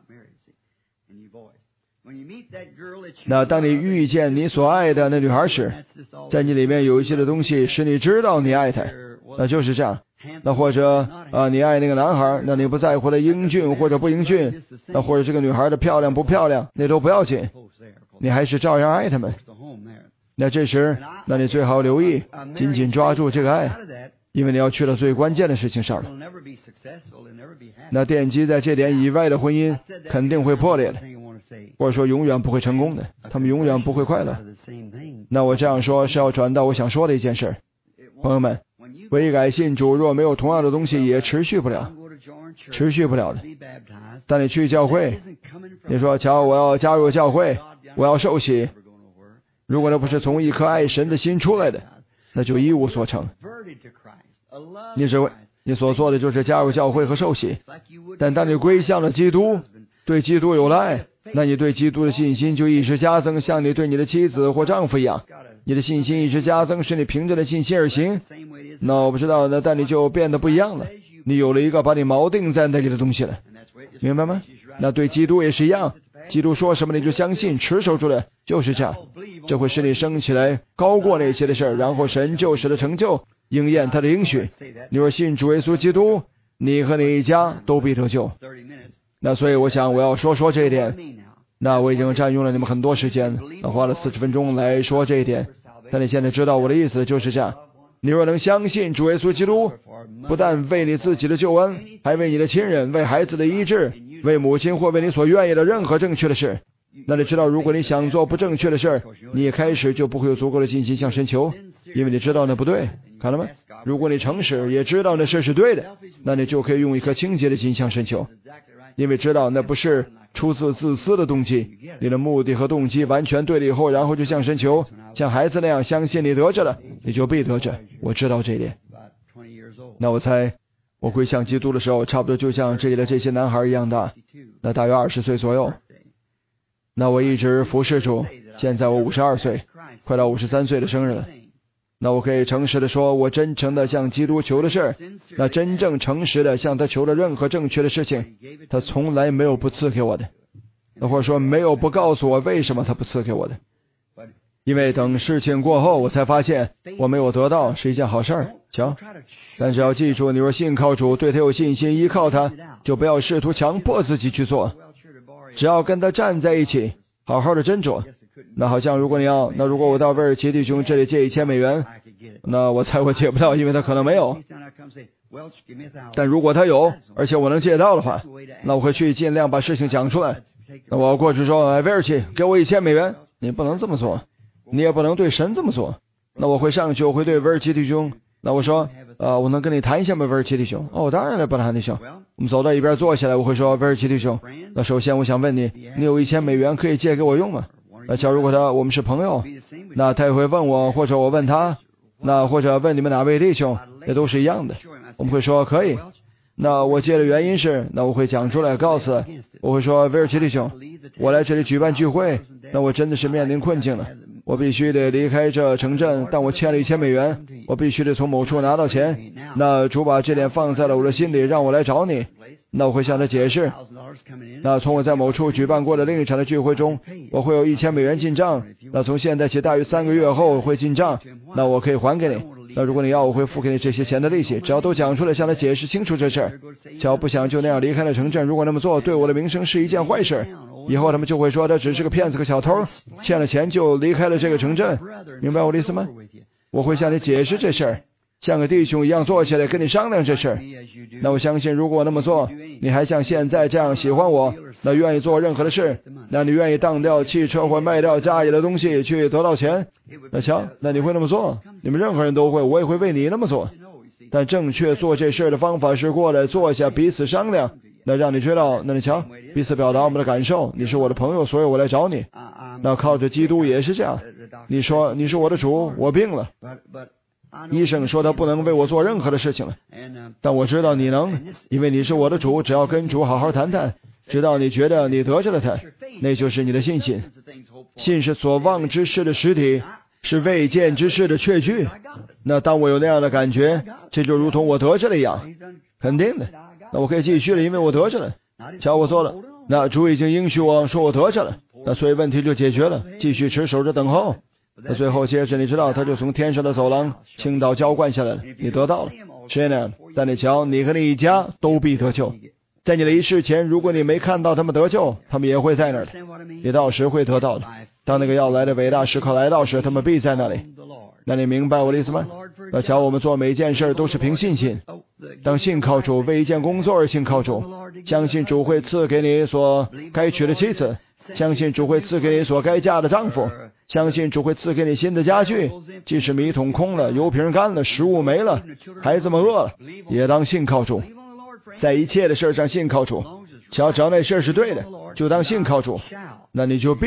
那当你遇见你所爱的那女孩时，在你里面有一些的东西使你知道你爱她，那就是这样。那或者你爱那个男孩，那你不在乎他英俊或者不英俊，那或者这个女孩的漂亮不漂亮，那都不要紧，你还是照样爱他们。那这时，那你最好留意，紧紧抓住这个爱，因为你要去了最关键的事情上了。那奠基在这点以外的婚姻肯定会破裂的，或者说永远不会成功的，他们永远不会快乐。那我这样说是要转到我想说的一件事，朋友们，悔改信主若没有同样的东西也持续不了的。当你去教会，你说瞧我要加入教会，我要受洗， 如果那不是从一颗爱神的心出来的，那就一无所成。你所做的就是加入教会和受洗，但当你归向了基督，对基督有了爱，那你对基督的信心就一直加增，像你对你的妻子或丈夫一样，你的信心一直加增，是你凭着的信心而行。那我不知道，那但你就变得不一样了，你有了一个把你锚定在那里的东西了，明白吗？那对基督也是一样，基督说什么你就相信，持守住了，就是这样，这会使你升起来高过那些的事儿，然后神就使的成就应验他的应许。你若信主耶稣基督，你和你一家都必得救。那所以我想我要说这一点。那我已经占用了你们很多时间，花了40分钟来说这一点，但你现在知道我的意思就是这样。你若能相信主耶稣基督，不但为你自己的救恩，还为你的亲人，为孩子的医治，为母亲或为你所愿意的任何正确的事，那你知道如果你想做不正确的事，你一开始就不会有足够的信心向神求，因为你知道那不对，看了吗？如果你诚实也知道那事是对的，那你就可以用一颗清洁的心向神求，因为知道那不是出自自私的动机，你的目的和动机完全对了以后，然后就向神求，像孩子那样相信你得着了，你就必得着。我知道这一点。那我猜我归向基督的时候，差不多就像这里的这些男孩一样大，那大约20岁左右。那我一直服侍主，现在我52岁，快到53岁的生日了。那我可以诚实的说，我真诚的向基督求的事，那真正诚实的向他求的任何正确的事情，他从来没有不赐给我的，那或者说没有不告诉我为什么他不赐给我的。因为等事情过后，我才发现我没有得到是一件好事儿。瞧，但是要记住，你若信靠主，对他有信心，依靠他，就不要试图强迫自己去做，只要跟他站在一起，好好的斟酌。那好像如果我到威尔奇弟兄这里借$1000，那我猜我借不到，因为他可能没有。但如果他有，而且我能借到的话，那我会去尽量把事情讲出来。那我过去说，威尔奇，给我$1000，你不能这么做，你也不能对神这么做。那我会上去，我会对威尔奇弟兄，那我说，我能跟你谈一下吗，威尔奇弟兄？哦，当然了，不谈弟兄。我们走到一边坐下来，我会说，威尔奇弟兄，那首先我想问你，你有$1000可以借给我用吗？假如我们是朋友，那他也会问我，或者我问他，那或者问你们哪位弟兄，也都是一样的。我们会说可以。那我借的原因是，那我会讲出来告诉他，我会说，威尔奇弟兄，我来这里举办聚会，那我真的是面临困境了，我必须得离开这城镇，但我欠了$1000，我必须得从某处拿到钱，那主把这点放在了我的心里，让我来找你。那我会向他解释，那从我在某处举办过的另一场的聚会中，我会有$1000进账，那从现在起大约3个月后会进账，那我可以还给你，那如果你要，我会付给你这些钱的利息，只要都讲出来，向他解释清楚这事儿。只要不想就那样离开了城镇，如果那么做对我的名声是一件坏事，以后他们就会说他只是个骗子个小偷，欠了钱就离开了这个城镇，明白我的意思吗？我会向你解释这事儿，像个弟兄一样坐起来跟你商量这事儿。那我相信如果我那么做，你还像现在这样喜欢我，那愿意做任何的事，那你愿意当掉汽车或卖掉家里的东西去得到钱，那瞧，那你会那么做，你们任何人都会，我也会为你那么做。但正确做这事的方法是过来坐下彼此商量，那让你知道，那你瞧，彼此表达我们的感受，你是我的朋友，所以我来找你。那靠着基督也是这样，你说你是我的主，我病了，医生说他不能为我做任何的事情了，但我知道你能，因为你是我的主，只要跟主好好谈谈，直到你觉得你得着了他，那就是你的信心。信是所望之事的实体，是未见之事的确据。那当我有那样的感觉，这就如同我得着了一样，肯定的。那我可以继续了，因为我得着了。瞧我做了，那主已经应许我说我得着了，那所以问题就解决了，继续持守着等候。那最后接着你知道，他就从天上的走廊倾倒浇灌下来了，你得到了，是那样。但你瞧，你和你一家都必得救。在你离世前，如果你没看到他们得救，他们也会在那儿的，你到时会得到的。当那个要来的伟大时刻来到时，他们必在那里。那你明白我的意思吗？那瞧，我们做每件事都是凭信心。当信靠主，为一件工作而信靠主，相信主会赐给你所该娶的妻子，相信主会赐给你所该嫁的丈夫，相信主会赐给你新的家具，即使米桶空了，油瓶干了，食物没了，孩子们饿了，也当信靠主。在一切的事上信靠主，只要那事是对的，就当信靠主，那你就必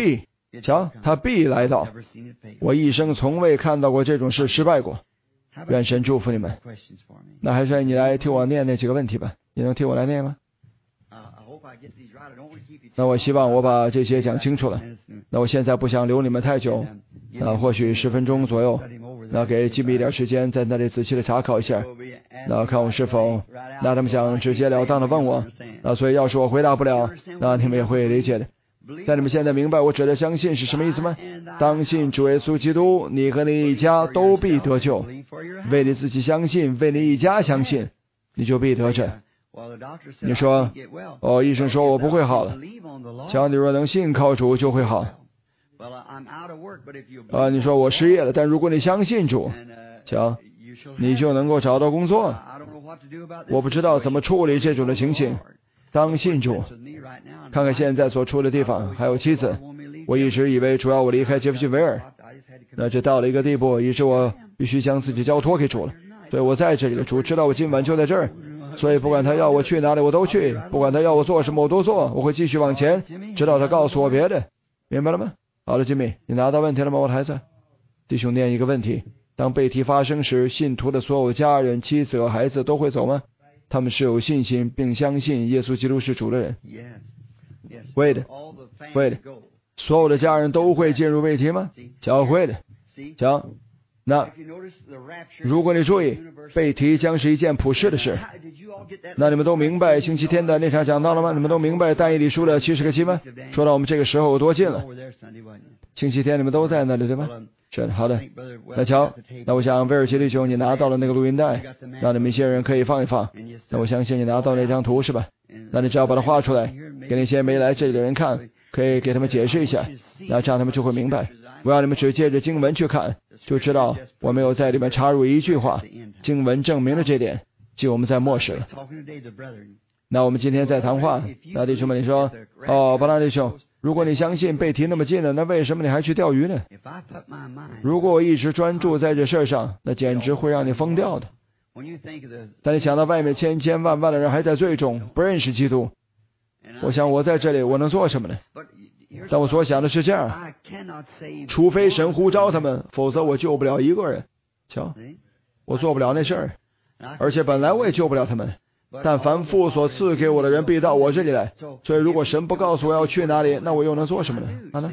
瞧，他必来到。我一生从未看到过这种事失败过。愿神祝福你们。那还是你来替我念那几个问题吧。你能替我来念吗？那我希望我把这些讲清楚了。那我现在不想留你们太久，或许10分钟左右。那给吉米一点时间，在那里仔细的查考一下。那看我是否，那他们想直截了当的问我。所以要是我回答不了，那你们也会理解的。但你们现在明白我指的相信是什么意思吗？当信主耶稣基督，你和你一家都必得救。为你自己相信，为你一家相信，你就必得着。你说，医生说我不会好了。瞧，你若能信靠主就会好。你说我失业了，但如果你相信主，瞧，你就能够找到工作。我不知道怎么处理这种的情形。当信主，看看现在所处的地方，还有妻子。我一直以为主要我离开杰弗逊维尔，那这到了一个地步，以致我必须将自己交托给主了。所以我在这里了，主知道我今晚就在这儿，所以不管他要我去哪里我都去，不管他要我做什么我都做，我会继续往前，直到他告诉我别的。明白了吗？好了，吉米，你拿到问题了吗，我的孩子？弟兄念一个问题：当背题发生时，信徒的所有家人、妻子和孩子都会走吗？他们是有信心并相信耶稣基督是主的人。会的，会的。所有的家人都会进入背题吗？教会的。行，那如果你注意，背题将是一件普世的事。那你们都明白星期天的那场讲到了吗？你们都明白但以理书的70个7吗？说到我们这个时候有多近了。星期天你们都在那里对吗？是的，好的。那瞧，那我想威尔奇弟兄你拿到了那个录音带，那你们一些人可以放一放。那我相信你拿到那张图是吧？那你只要把它画出来，给那些没来这里的人看，可以给他们解释一下，那这样他们就会明白。我要你们只借着经文去看，就知道我没有在里面插入一句话，经文证明了这点，即我们在末世了。那我们今天在谈话，那弟兄们你说，巴拉弟兄，如果你相信背题那么近了，那为什么你还去钓鱼呢？如果我一直专注在这事上，那简直会让你疯掉的。但你想到外面千千万万的人还在罪中，不认识基督，我想我在这里我能做什么呢？但我所想的是这样，除非神呼召他们，否则我救不了一个人。瞧，我做不了那事儿，而且本来我也救不了他们。但凡父所赐给我的人必到我这里来，所以如果神不告诉我要去哪里，那我又能做什么呢？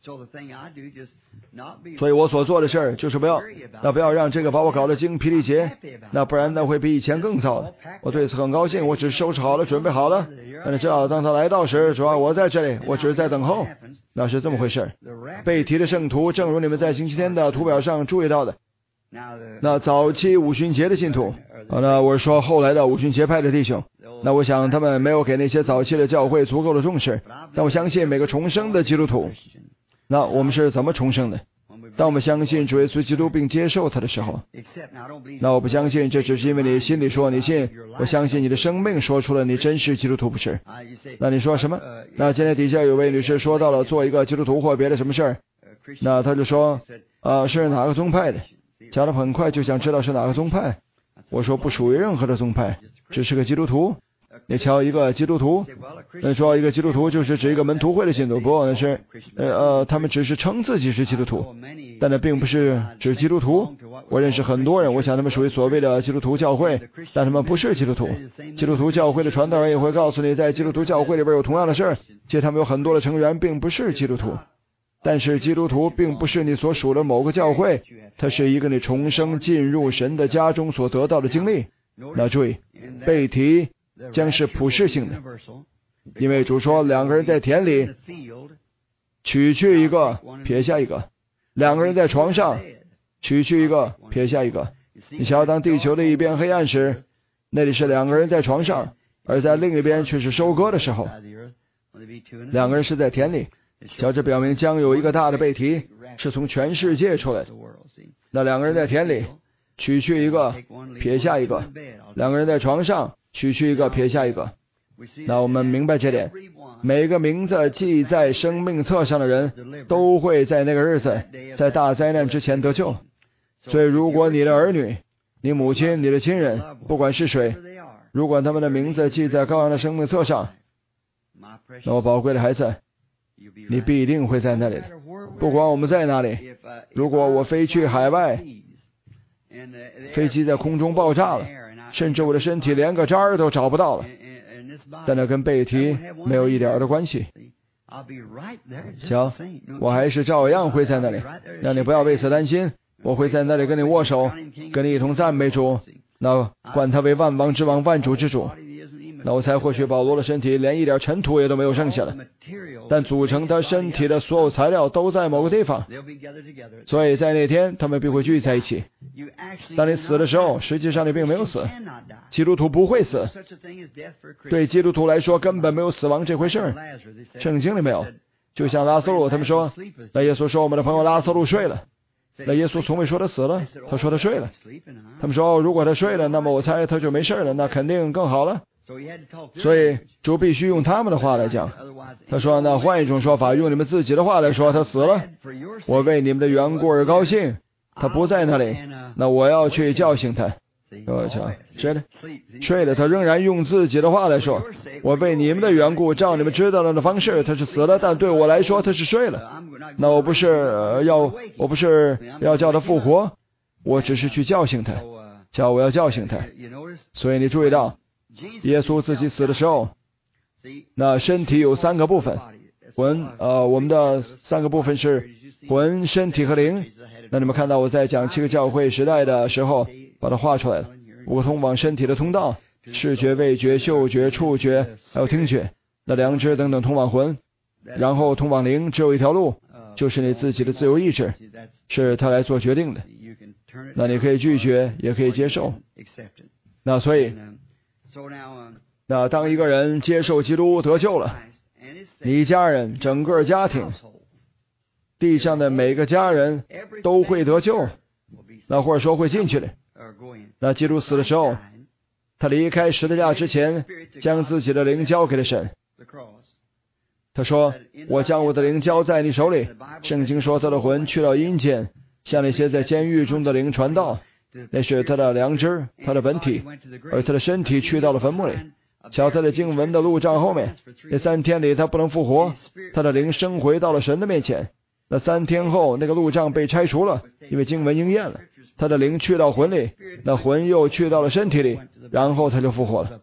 所以我所做的事儿就是不要让这个把我搞得精疲力竭，那不然那会比以前更糟的。我对此很高兴，我只是收拾好了，准备好了。那你知道，当他来到时，主要我在这里，我只是在等候。那是这么回事。被提的圣徒，正如你们在星期天的图表上注意到的，那早期五旬节的信徒，那我说后来的五旬节派的弟兄，那我想他们没有给那些早期的教会足够的重视，但我相信每个重生的基督徒，那我们是怎么重生的？当我们相信主耶稣基督并接受他的时候，那我不相信这只是因为你心里说你信，我相信你的生命说出了你真是基督徒不是。那你说什么？那今天底下有位女士说到了做一个基督徒或别的什么事儿，那她就说是哪个宗派的？加勒很快就想知道是哪个宗派。我说不属于任何的宗派，只是个基督徒。你瞧一个基督徒，那说一个基督徒就是指一个门徒会的信徒，不，那是他们只是称自己是基督徒，但那并不是指基督徒。我认识很多人，我想他们属于所谓的基督徒教会，但他们不是基督徒。基督徒教会的传道人也会告诉你，在基督徒教会里边有同样的事儿，且他们有很多的成员并不是基督徒。但是基督徒并不是你所属的某个教会，它是一个你重生进入神的家中所得到的经历。那注意，背题将是普世性的，因为主说两个人在田里，取去一个撇下一个，两个人在床上，取去一个撇下一个。你瞧，当地球的一边黑暗时，那里是两个人在床上，而在另一边却是收割的时候，两个人是在田里。瞧，这表明将有一个大的背题是从全世界出来的。那两个人在田里，取去一个撇下一个，两个人在床上，取去一个撇下一个。那我们明白这点，每个名字记在生命册上的人都会在那个日子，在大灾难之前得救。所以如果你的儿女、你母亲、你的亲人，不管是谁，如果他们的名字记在羔羊的生命册上，那我宝贵的孩子，你必定会在那里的。 不管我们在哪里，如果我飞去海外，飞机在空中爆炸了，甚至我的身体连个渣儿都找不到了，但那跟背题没有一点的关系。瞧，我还是照样会在那里，让你不要为此担心。我会在那里跟你握手，跟你一同赞美主，那冠他为万王之王，万主之主。那我才或许保罗的身体连一点尘土也都没有剩下了，但组成他身体的所有材料都在某个地方，所以在那天他们必会聚在一起。当你死的时候，实际上你并没有死，基督徒不会死，对基督徒来说根本没有死亡这回事儿，圣经里没有。就像拉撒路，他们说，那耶稣说我们的朋友拉撒路睡了，那耶稣从未说他死了，他说他睡了。他们说如果他睡了，那么我猜他就没事了，那肯定更好了。所以主必须用他们的话来讲。他说，那换一种说法，用你们自己的话来说，他死了，我为你们的缘故而高兴，他不在那里，那我要去叫醒他。我瞧，睡了，他仍然用自己的话来说，我为你们的缘故，照你们知道的方式，他是死了，但对我来说他是睡了。那我不是要叫他复活，我只是去叫醒他，我要叫醒他。所以你注意到耶稣自己死的时候，那身体有三个部分，我们的三个部分是魂、身体和灵。那你们看到我在讲7个教会时代的时候把它画出来了，5个通往身体的通道，视觉、味觉、嗅觉、触觉还有听觉，那良知等等通往魂，然后通往灵只有一条路，就是你自己的自由意志，是他来做决定的。那你可以拒绝也可以接受。那所以那当一个人接受基督得救了，你一家人整个家庭地上的每个家人都会得救，那或者说会进去的。那基督死的时候，他离开十字架之前将自己的灵交给了神，他说我将我的灵交在你手里。圣经说他的魂去到阴间，向那些在监狱中的灵传道，那是他的良知，他的本体，而他的身体去到了坟墓里。瞧他的经文的路障后面，那3天里他不能复活，他的灵升回到了神的面前。那3天后那个路障被拆除了，因为经文应验了，他的灵去到魂里，那魂又去到了身体里，然后他就复活了。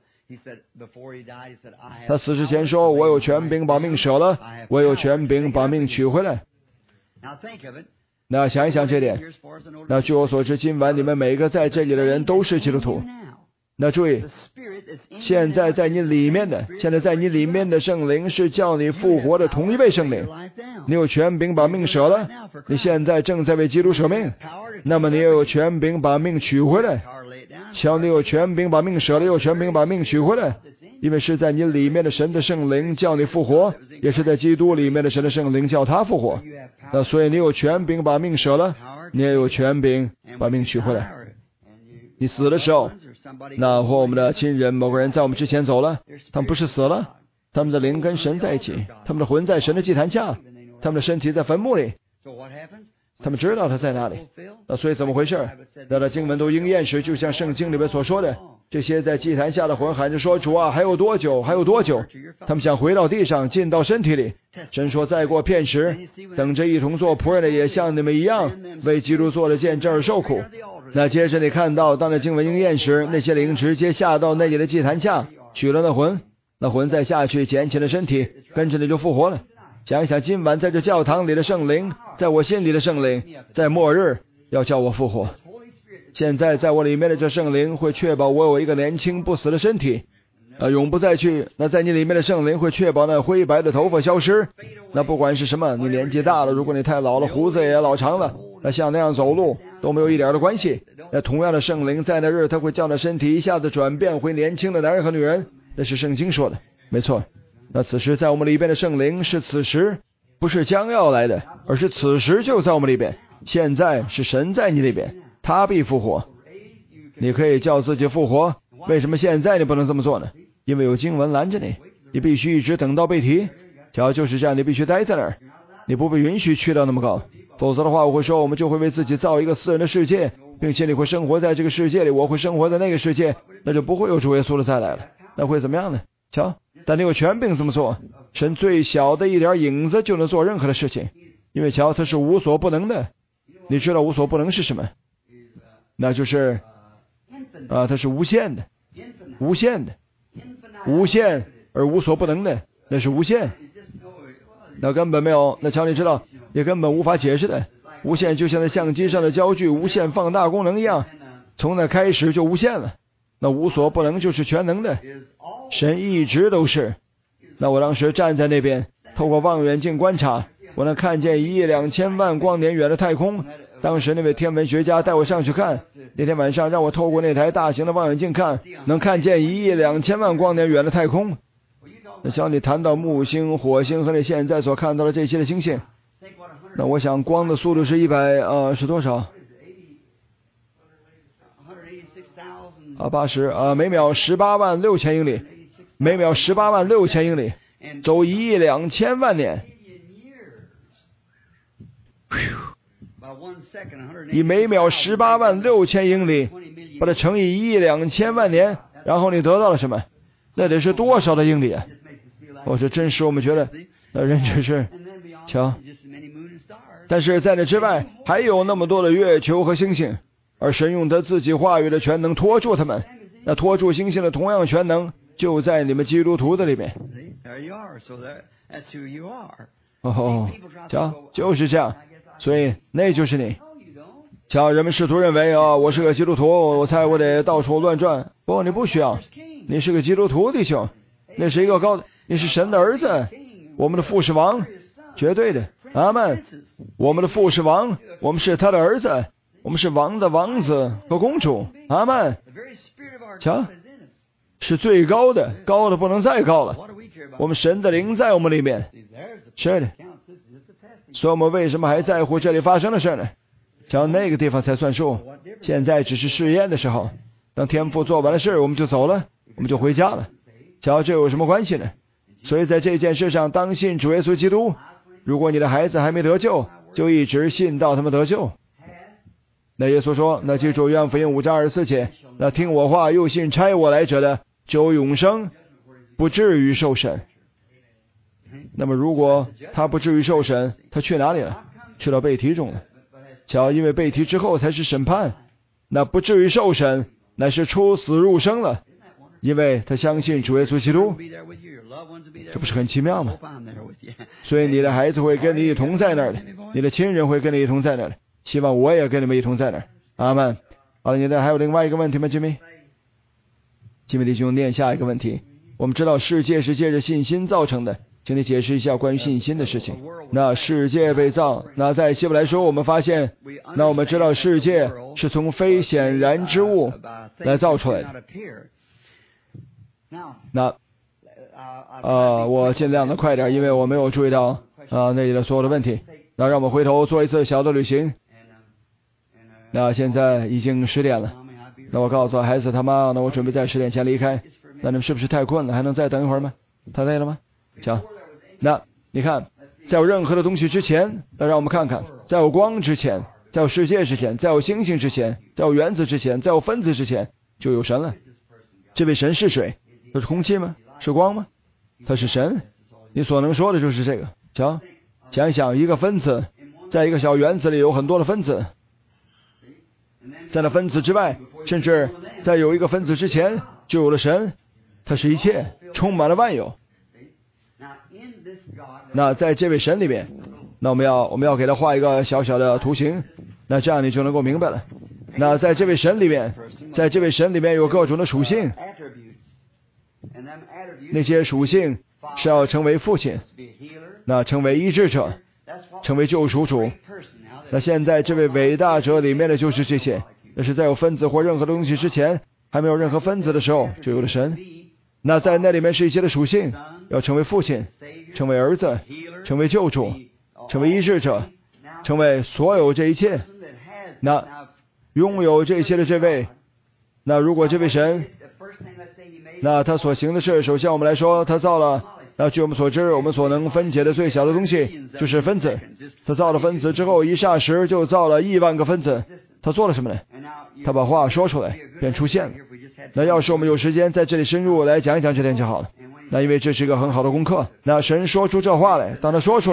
他死之前说，我有权柄把命舍了，我有权柄把命取回来。那想一想这点，那据我所知，今晚你们每个在这里的人都是基督徒。那注意，现在在你里面的圣灵是叫你复活的同一位圣灵。你有权柄把命舍了，你现在正在为基督舍命，那么你也有权柄把命取回来。瞧，你有权柄把命舍了，有权柄把命取回来，因为是在你里面的神的圣灵叫你复活，也是在基督里面的神的圣灵叫他复活。那所以你有权柄把命舍了，你也有权柄把命取回来。你死的时候，那或我们的亲人某个人在我们之前走了，他们不是死了，他们的灵跟神在一起，他们的魂在神的祭坛下，他们的身体在坟墓里，他们知道他在哪里。那所以怎么回事？那的经文都应验时，就像圣经里面所说的，这些在祭坛下的魂喊着说，主啊，还有多久，还有多久？他们想回到地上，进到身体里。神说，再过片时，等着一同做仆人的也像你们一样，为基督做了见证而受苦。那接着你看到，当那经文应验时，那些灵直接下到那里的祭坛下，取了那魂，那魂再下去捡起了身体，跟着你就复活了。想一想，今晚在这教堂里的圣灵，在我心里的圣灵，在末日要叫我复活。现在在我里面的这圣灵会确保我有一个年轻不死的身体，永不再去。那在你里面的圣灵会确保那灰白的头发消失。那不管是什么，你年纪大了，如果你太老了，胡子也老长了，那像那样走路都没有一点的关系。那同样的圣灵在那日，他会叫那身体一下子转变回年轻的男人和女人，那是圣经说的，没错。那此时在我们里边的圣灵是此时，不是将要来的，而是此时就在我们里边。现在是神在你里边，他必复活。你可以叫自己复活，为什么现在你不能这么做呢？因为有经文拦着你，你必须一直等到被提。瞧，就是这样，你必须待在那儿，你不被允许去到那么高，否则的话，我会说我们就会为自己造一个私人的世界，并且你会生活在这个世界里，我会生活在那个世界，那就不会有主耶稣的再来了。那会怎么样呢？瞧，但你有权柄这么做，神最小的一点影子就能做任何的事情。 因为瞧，他是无所不能的。你知道无所不能是什么？那就是它是无限的，无限的，无限而无所不能的，那是无限。那根本没有，那瞧你知道，也根本无法解释的。无限就像在相机上的焦距无限放大功能一样，从那开始就无限了。那无所不能就是全能的，神一直都是。那我当时站在那边，透过望远镜观察，我能看见1亿2千万光年远的太空。当时那位天文学家带我上去看，那天晚上让我透过那台大型的望远镜看，能看见1亿2千万光年远的太空。那像你谈到木星、火星和你现在所看到的这些的星星，那我想光的速度是是多少？80每秒186000英里，每秒186000英里，走1亿2千万年。以每秒186000英里把它乘以1亿2千万年，然后你得到了什么？那得是多少的英里啊？这真使我们觉得那人真是瞧。但是在那之外还有那么多的月球和星星，而神用他自己话语的全能拖住他们。那拖住星星的同样全能就在你们基督徒的里面。瞧，就是这样，所以那就是你。瞧，人们试图认为我是个基督徒，我猜我得到处乱转。不，你不需要，你是个基督徒弟兄，那是一个你是神的儿子，我们的父是王，绝对的，阿们。我们的父是王，我们是他的儿子，我们是王的王子和公主，阿们。瞧，是最高的，高的不能再高了。我们神的灵在我们里面，是的。所以我们为什么还在乎这里发生的事呢？瞧，那个地方才算数，现在只是试验的时候。当天父做完了事，我们就走了，我们就回家了。瞧，这有什么关系呢？所以在这件事上，当信主耶稣基督。如果你的孩子还没得救，就一直信到他们得救。那耶稣说，那记住约翰福音5章24节，那听我话又信差我来者的，就有永生，不至于受审。那么如果他不至于受审，他去哪里了？去到被提中了。瞧，因为被提之后才是审判，那不至于受审乃是出死入生了，因为他相信主耶稣基督。这不是很奇妙吗？所以你的孩子会跟你一同在那儿的，你的亲人会跟你一同在那儿的，希望我也跟你们一同在那儿。阿们。好了，现在还有另外一个问题吗？吉米弟兄念下一个问题。我们知道世界是借着信心造成的，请你解释一下关于信心的事情。那世界被造，那在希伯来说我们发现，那我们知道世界是从非显然之物来造出来的。那我尽量的快点，因为我没有注意到那里的所有的问题。那让我们回头做一次小的旅行。那现在已经10点了，那我告诉孩子他妈，那我准备在10点前离开。那你们是不是太困了？还能再等一会儿吗？太累了吗？行。那你看，在有任何的东西之前，那让我们看看，在有光之前，在有世界之前，在有星星之前，在有原子之前，在有分子之前，就有神了。这位神是谁？这是空气吗？是光吗？他是神。你所能说的就是这个。瞧，想一想，一个分子在一个小原子里有很多的分子，在那分子之外，甚至在有一个分子之前就有了神，他是一切，充满了万有。那在这位神里面，那我们要给他画一个小小的图形，那这样你就能够明白了。那在这位神里面，有各种的属性，那些属性是要成为父亲，那成为医治者，成为救赎主。那现在这位伟大者里面的就是这些，那是在有分子或任何东西之前，还没有任何分子的时候就有了神。那在那里面是一些的属性，要成为父亲，成为儿子，成为救主，成为医治者，成为所有这一切。那拥有这些的这位，那如果这位神，那他所行的事，首先我们来说，他造了，那据我们所知，我们所能分解的最小的东西就是分子。他造了分子之后，一霎时就造了亿万个分子。他做了什么呢？他把话说出来，便出现了。那要是我们有时间在这里深入来讲一讲这点就好了。那因为这是一个很好的功课。那神说出这话来，当他说出来，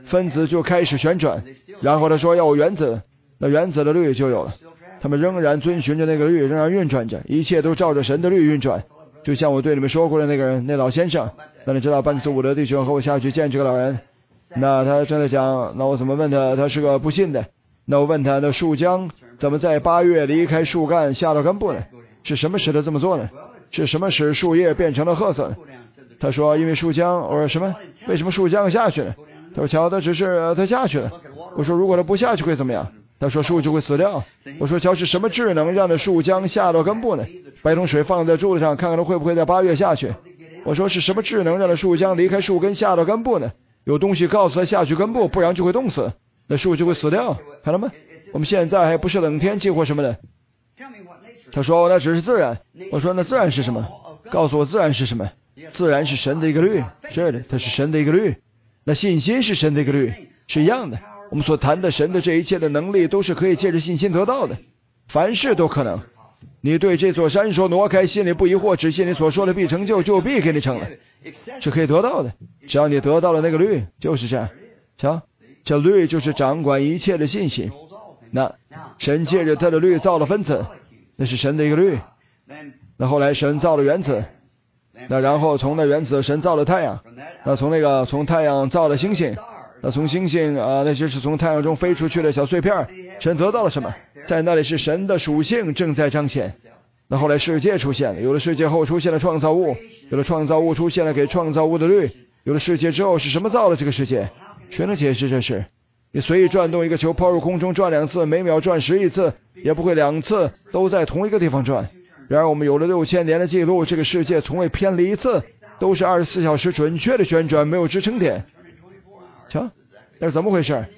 分子就开始旋转，然后他说要有原子，那原子的律就有了。他们仍然遵循着那个律，仍然运转着，一切都照着神的律运转。就像我对你们说过的那个人，那老先生，那你知道班次伍德弟兄和我下去见这个老人，那他正在讲，那我怎么问他，他是个不信的。那我问他，那树浆怎么在8月离开树干下到根部呢？是什么使他这么做呢？是什么使树叶变成了褐色呢？他说因为树浆。我说什么？为什么树浆下去呢？他说瞧，他只是他下去了。我说如果他不下去会怎么样？他说树就会死掉。我说瞧，是什么智能让那树浆下到根部呢？把一桶水放在柱子上，看看它会不会在8月下去。我说是什么智能让那树浆离开树根下到根部呢？有东西告诉他下去根部，不然就会冻死，那树就会死掉。看到吗？我们现在还不是冷天气或什么的。他说那只是自然。我说那自然是什么？告诉我自然是什么？自然是神的一个律。是的，它是神的一个律。那信心是神的一个律，是一样的。我们所谈的神的这一切的能力都是可以借着信心得到的，凡事都可能。你对这座山说挪开，心里不疑惑，只信你所说的必成就，就必给你成了，是可以得到的。只要你得到了那个律，就是这样。瞧，这律就是掌管一切的信心。那神借着他的律造了分子，那是神的一个律。那后来神造了原子，那然后从那原子神造了太阳，那从太阳造了星星，那从星星那些是从太阳中飞出去的小碎片，神得到了什么？在那里是神的属性正在彰显。那后来世界出现了，有了世界后出现了创造物，有了创造物出现了给创造物的律，有了世界之后是什么造了这个世界？谁能解释这事？你随意转动一个球抛入空中转2次，每秒转10亿次，也不会2次都在同一个地方转。然而我们有了6000年的记录，这个世界从未偏离一次，都是24小时准确的旋转，没有支撑点。瞧，那是怎么回事？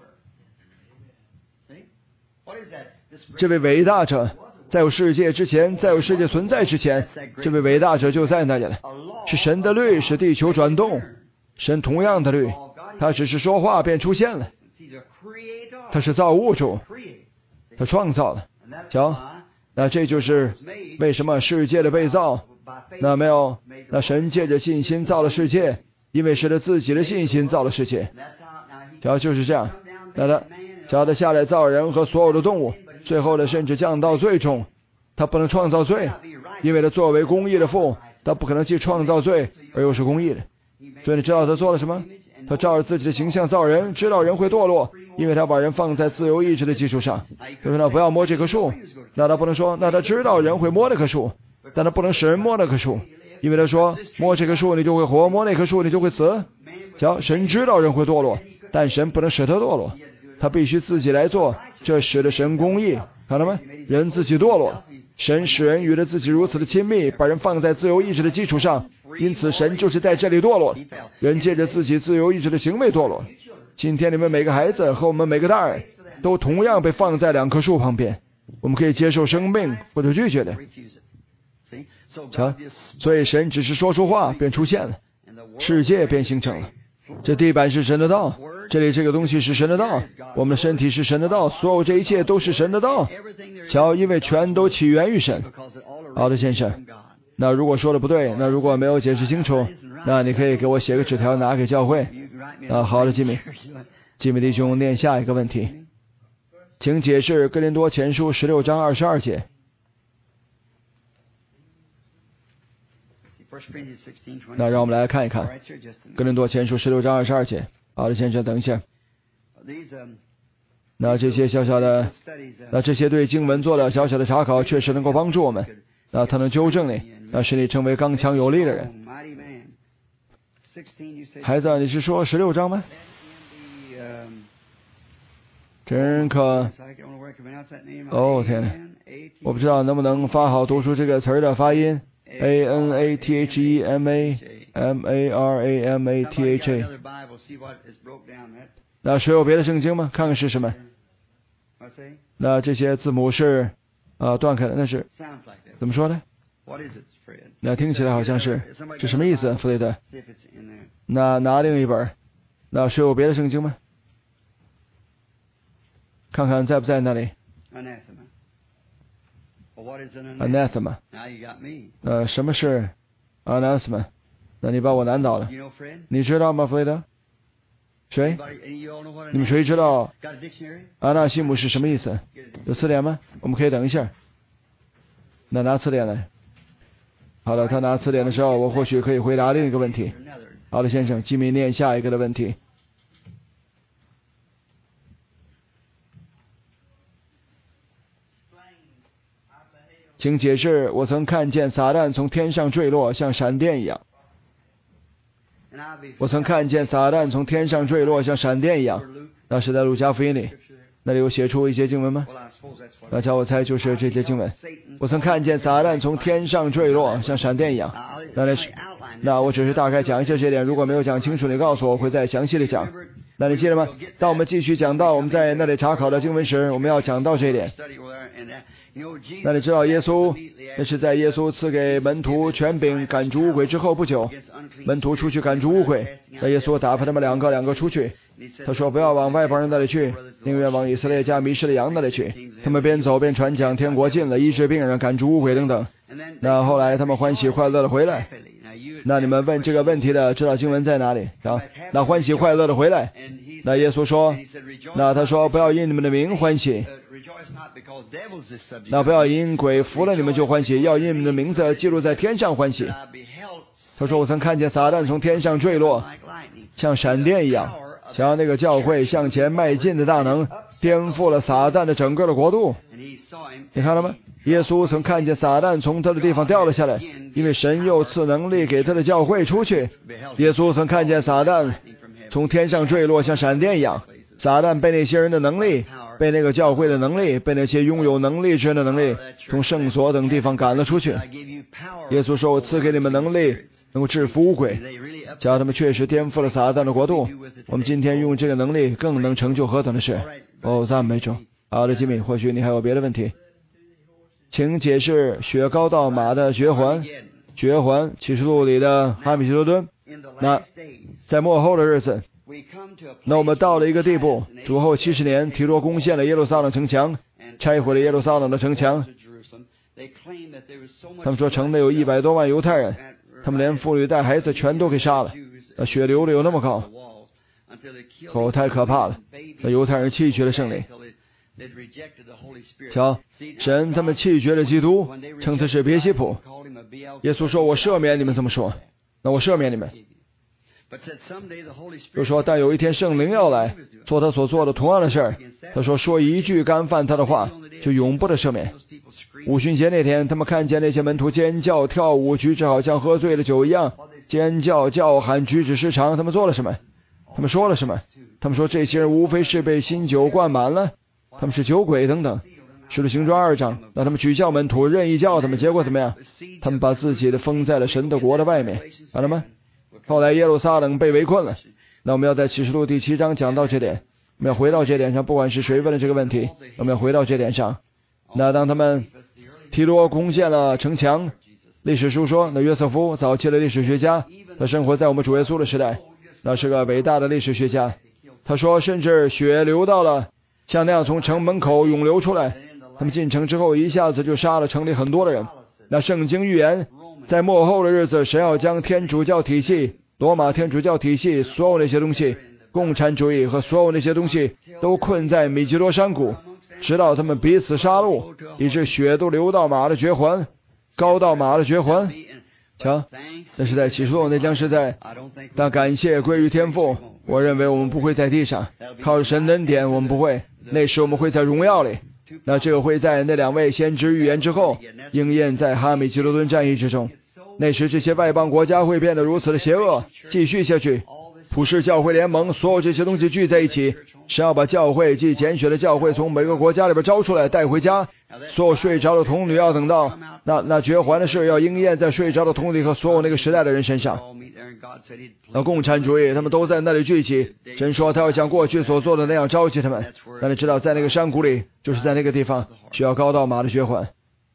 这位伟大者在有世界之前，在有世界存在之前，这位伟大者就在那里了。是神的律使地球转动，神同样的律，他只是说话便出现了。他是造物主，他创造了。瞧，那这就是为什么世界的被造。那没有，那神借着信心造了世界，因为是他自己的信心造了世界。瞧，就是这样。那他叫他下来造人和所有的动物，最后的甚至降到最终，他不能创造罪，因为他作为公义的父，他不可能既创造罪而又是公义的。所以你知道他做了什么？他照着自己的形象造人，知道人会堕落，因为他把人放在自由意志的基础上。他说他不要摸这棵树，那他不能说，那他知道人会摸那棵树，但他不能使人摸那棵树，因为他说摸这棵树你就会活，摸那棵树你就会死。瞧，神知道人会堕落，但神不能使他堕落，他必须自己来做，这使得神公义。看到吗？人自己堕落了，神使人与他自己如此的亲密，把人放在自由意志的基础上，因此神就是在这里堕落，人借着自己自由意志的行为堕落。今天你们每个孩子和我们每个大人都同样被放在2棵树旁边，我们可以接受生命或者拒绝的。瞧，所以神只是说出话便出现了，世界便形成了。这地板是神的道，这里这个东西是神的道，我们的身体是神的道，所有这一切都是神的道。瞧，因为全都起源于神。好的，先生，那如果说的不对，那如果没有解释清楚，那你可以给我写个纸条拿给教会。好的，吉米弟兄念下一个问题，请解释哥林多前书16章22节。那让我们来看一看哥林多前书16章22节。好的，先生，等一下。那这些小小的，那这些对经文做的小小的查考，确实能够帮助我们。那他能纠正你，那使你成为刚强有力的人。孩子，你是说16章吗？真可，哦天哪，我不知道能不能发好读出这个词儿的发音。ANATHEMAMARAMATHA。那谁有别的圣经吗？看看是什么。那这些字母是断开的，那是怎么说呢？那听起来好像是，这什么意思，弗雷德？那拿另一本。那谁有别的圣经吗？看看在不在那里。Anathema。什么是 anathema？ 那你把我难倒了。你知道吗，弗雷德？ 谁？你们谁知道阿纳西姆是什么意思？有词典吗？我们可以等一下。那拿词典来。好了，他拿词典的时候，我或许可以回答另一个问题。好的，先生，吉米念下一个的问题。请解释，我曾看见撒旦从天上坠落，像闪电一样。我曾看见撒旦从天上坠落，像闪电一样。那是在路加福音里，那里有写出一些经文吗？那叫我猜就是这些经文。我曾看见撒旦从天上坠落，像闪电一样。那我只是大概讲一下这点，如果没有讲清楚，你告诉我，我会再详细的讲。那你记得吗？当我们继续讲到我们在那里查考的经文时，我们要讲到这一点。那你知道耶稣，那是在耶稣赐给门徒权柄赶逐污鬼之后不久，门徒出去赶逐污鬼，那耶稣打发他们两个出去。他说不要往外邦人那里去，宁愿往以色列家迷失的羊那里去。他们边走边传讲天国近了，医治病人，赶逐污鬼等等。那后来他们欢喜快乐的回来。那你们问这个问题的知道经文在哪里啊？那欢喜快乐的回来。那耶稣说，那他说不要因你们的名欢喜，那不要因鬼服了你们就欢喜，要因你们的名字记录在天上欢喜。他说我曾看见撒旦从天上坠落，像闪电一样，像那个教会向前迈进的大能，颠覆了撒旦的整个的国度。你看了吗？耶稣曾看见撒旦从他的地方掉了下来，因为神又赐能力给他的教会出去。耶稣曾看见撒旦从天上坠落，像闪电一样。撒旦被那些人的能力，被那个教会的能力，被那些拥有能力之人的能力，从圣所等地方赶了出去。耶稣说我赐给你们能力，能够制服污鬼，叫他们确实颠覆了撒旦的国度。我们今天用这个能力更能成就何等的事。赞美主。好的，吉米，或许你还有别的问题，请解释雪高到马的绝环。绝环启示录里的哈米吉罗敦。那在末后的日子，那我们到了一个地步，主后70年，提多攻陷了耶路撒冷城墙，拆毁了耶路撒冷的城墙。他们说城内有100多万犹太人，他们连妇女带孩子全都给杀了，血流的有那么高，太可怕了。那犹太人弃绝了圣灵。瞧，神他们弃绝了基督，称他是别西卜。耶稣说我赦免你们这么说，那我赦免你们。又说但有一天圣灵要来做他所做的同样的事儿，他说一句干犯他的话就永不得赦免。五旬节那天，他们看见那些门徒尖叫跳舞，举止好像喝醉了酒一样，尖叫叫喊，举止失常。他们做了什么？他们说了什么？他们说这些人无非是被新酒灌满了，他们是酒鬼等等。使徒行传2章，让他们取笑门徒，任意叫他们，结果怎么样？他们把自己的封在了神的国的外面，看了吗？后来耶路撒冷被围困了。那我们要在启示录第7章讲到这点，我们要回到这点上，不管是谁问了这个问题，我们要回到这点上。那当他们提多攻陷了城墙，历史书说，那约瑟夫早期的历史学家，他生活在我们主耶稣的时代，那是个伟大的历史学家。他说甚至血流到了像那样从城门口涌流出来，他们进城之后一下子就杀了城里很多的人。那圣经预言在末后的日子，神要将天主教体系、罗马天主教体系所有那些东西，共产主义和所有那些东西都困在米基多山谷，直到他们彼此杀戮，以致血都流到马的绝环，高到马的绝环。瞧，那是在启示录，那将是在，但感谢归于天父。我认为我们不会在地上，靠着神的恩典我们不会，那时我们会在荣耀里。那这个会在那2位先知预言之后应验在哈米吉罗顿战役之中。那时这些外邦国家会变得如此的邪恶，继续下去。普世教会联盟，所有这些东西聚在一起，是要把教会即拣选的教会从每个国家里边招出来带回家。所有睡着的童女要等到那绝环的事要应验在睡着的童女和所有那个时代的人身上。那共产主义他们都在那里聚集，神说他要像过去所做的那样召集他们。但你知道在那个山谷里，就是在那个地方需要高到马的绝环。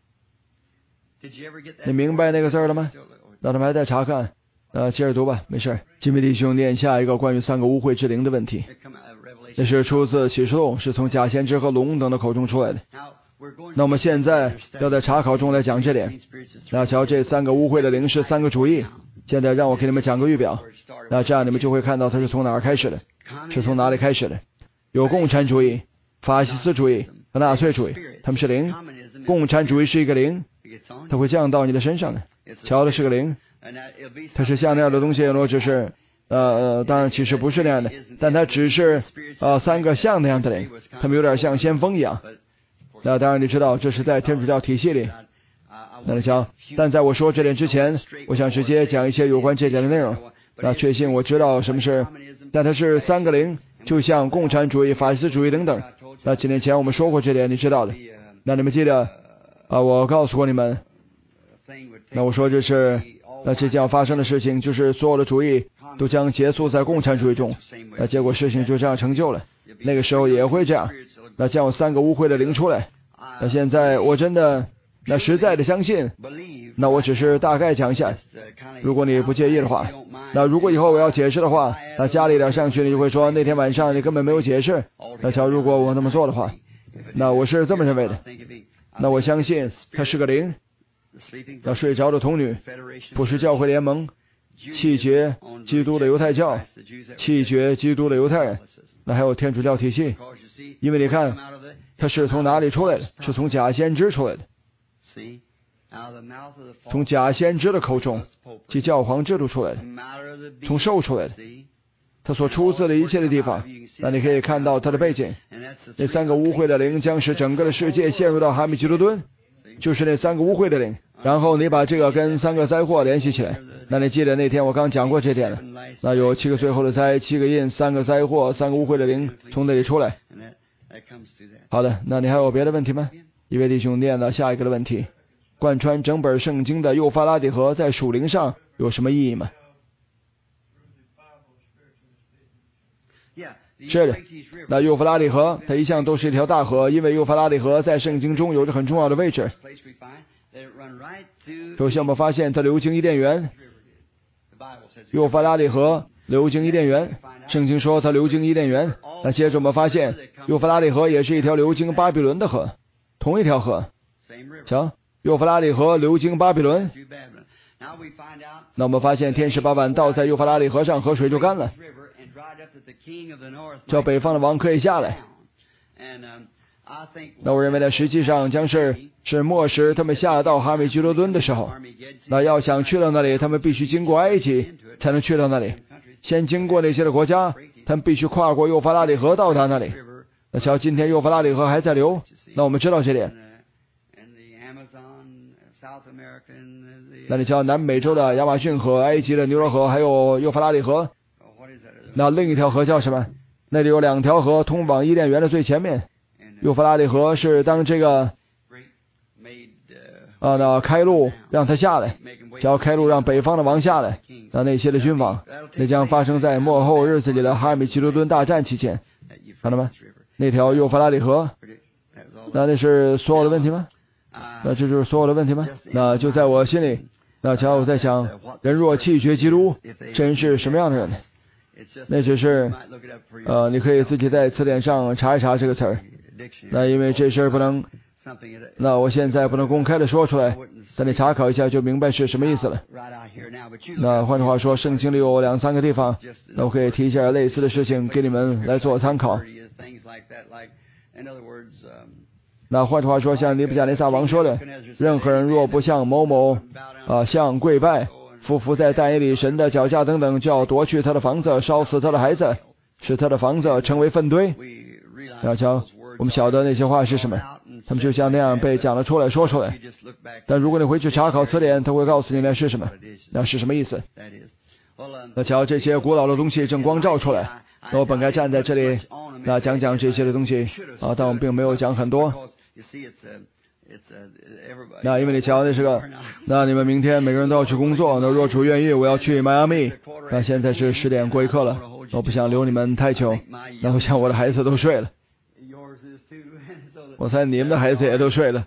你明白那个字了吗？那他们还在查看。接着读吧，没事。吉米弟兄念下一个关于3个污秽之灵的问题。这是出自启示录，是从假先知和龙等的口中出来的。那我们现在要在查考中来讲这点。那瞧，这3个污秽的灵是3个主义。现在让我给你们讲个预表，那这样你们就会看到它是从哪儿开始的。 是从哪里开始的？有共产主义、法西斯主义和纳粹主义，他们是灵。共产主义是一个灵，它会降到你的身上的。瞧的是个灵，它是像那样的东西，如果只是当然其实不是那样的，但它只是三个像那样的灵，他们有点像先锋一样。那当然你知道这是在天主教体系里。那你瞧，但在我说这点之前，我想直接讲一些有关这点的内容。那确信我知道什么是，但它是三个灵，就像共产主义、法西斯主义等等。那几年前我们说过这点，你知道的。那你们记得我告诉过你们，那我说这是这将要发生的事情，就是所有的主义都将结束在共产主义中。那结果事情就这样成就了。那个时候也会这样。那将有三个污秽的灵出来。那现在我真的实在的相信。那我只是大概讲一下，如果你不介意的话。那如果以后我要解释的话，那加了一点上去，你就会说那天晚上你根本没有解释。那瞧，如果我那么做的话，那我是这么认为的。那我相信他是个灵。那睡着的童女，不是教会联盟，弃绝基督的犹太教，弃绝基督的犹太人，那还有天主教体系。因为你看他是从哪里出来的？是从假先知出来的，从假先知的口中即教皇制度出来的，从兽出来的，他所出自的一切的地方。那你可以看到他的背景。那三个污秽的灵将使整个的世界陷入到哈米吉罗敦，就是那三个污秽的灵。然后你把这个跟三个灾祸联系起来。那你记得那天我刚讲过这点了。那有7个最后的灾，7个印，3个灾祸，3个污秽的灵从那里出来。好的，那你还有别的问题吗？一位弟兄念了下一个的问题：贯穿整本圣经的幼发拉底河在属灵上有什么意义吗？是的，那幼发拉底河它一向都是一条大河，因为幼发拉底河在圣经中有着很重要的位置。首先我们发现它流经伊甸园，幼发拉底河流经伊甸园，圣经说它流经伊甸园。那接着我们发现幼发拉底河也是一条流经巴比伦的河，同一条河。瞧，幼发拉底河流经巴比伦。那我们发现天使把碗倒在幼发拉底河上，河水就干了，叫北方的王可以下来。那我认为呢，实际上将是末时他们下到哈米吉罗敦的时候。那要想去到那里，他们必须经过埃及才能去到那里，先经过那些的国家，他们必须跨过幼发拉底河到达那里。那瞧，今天幼发拉底河还在流，那我们知道这点。那你瞧，南美洲的亚马逊河、埃及的尼罗河还有幼发拉底河。那另一条河叫什么？那里有2条河通往伊甸园的最前面。幼发拉底河是当这个那开路让他下来，只要开路让北方的王下来，那些的君王，那将发生在末后日子里的哈米吉罗敦大战期间。看到吗？那条幼发拉底河，那是所有的问题吗？那这就是所有的问题吗？那就在我心里，那瞧我在想，人若弃绝基督，真是什么样的人呢？那只是你可以自己在词典上查一查这个词儿。那因为这事儿不能，那我现在不能公开的说出来，但你查考一下就明白是什么意思了。那换句话说，圣经里有2、3个地方，那我可以提一下类似的事情给你们来做参考。那换句话说，像尼布甲尼撒王说的，任何人若不向某某向跪拜，匍匐在但以理神的脚下等等，就要夺去他的房子，烧死他的孩子，使他的房子成为粪堆。要瞧，我们晓得那些话是什么，他们就像那样被讲了出来说出来。但如果你回去查考词典，他会告诉你那是什么，那是什么意思。那瞧，这些古老的东西正光照出来。那我本该站在这里那讲这些的东西但我并没有讲很多。那因为你瞧，那是个，那你们明天每个人都要去工作。那若主愿意，我要去迈阿密。那现在是10点过1刻了，我不想留你们太久。那我想我的孩子都睡了，我猜你们的孩子也都睡了。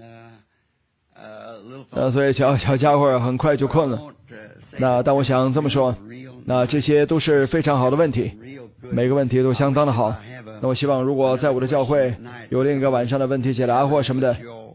所以小家伙很快就困了。那但我想这么说，那这些都是非常好的问题，每个问题都相当的好。那我希望如果在我的教会有另一个晚上的问题解答或什么的，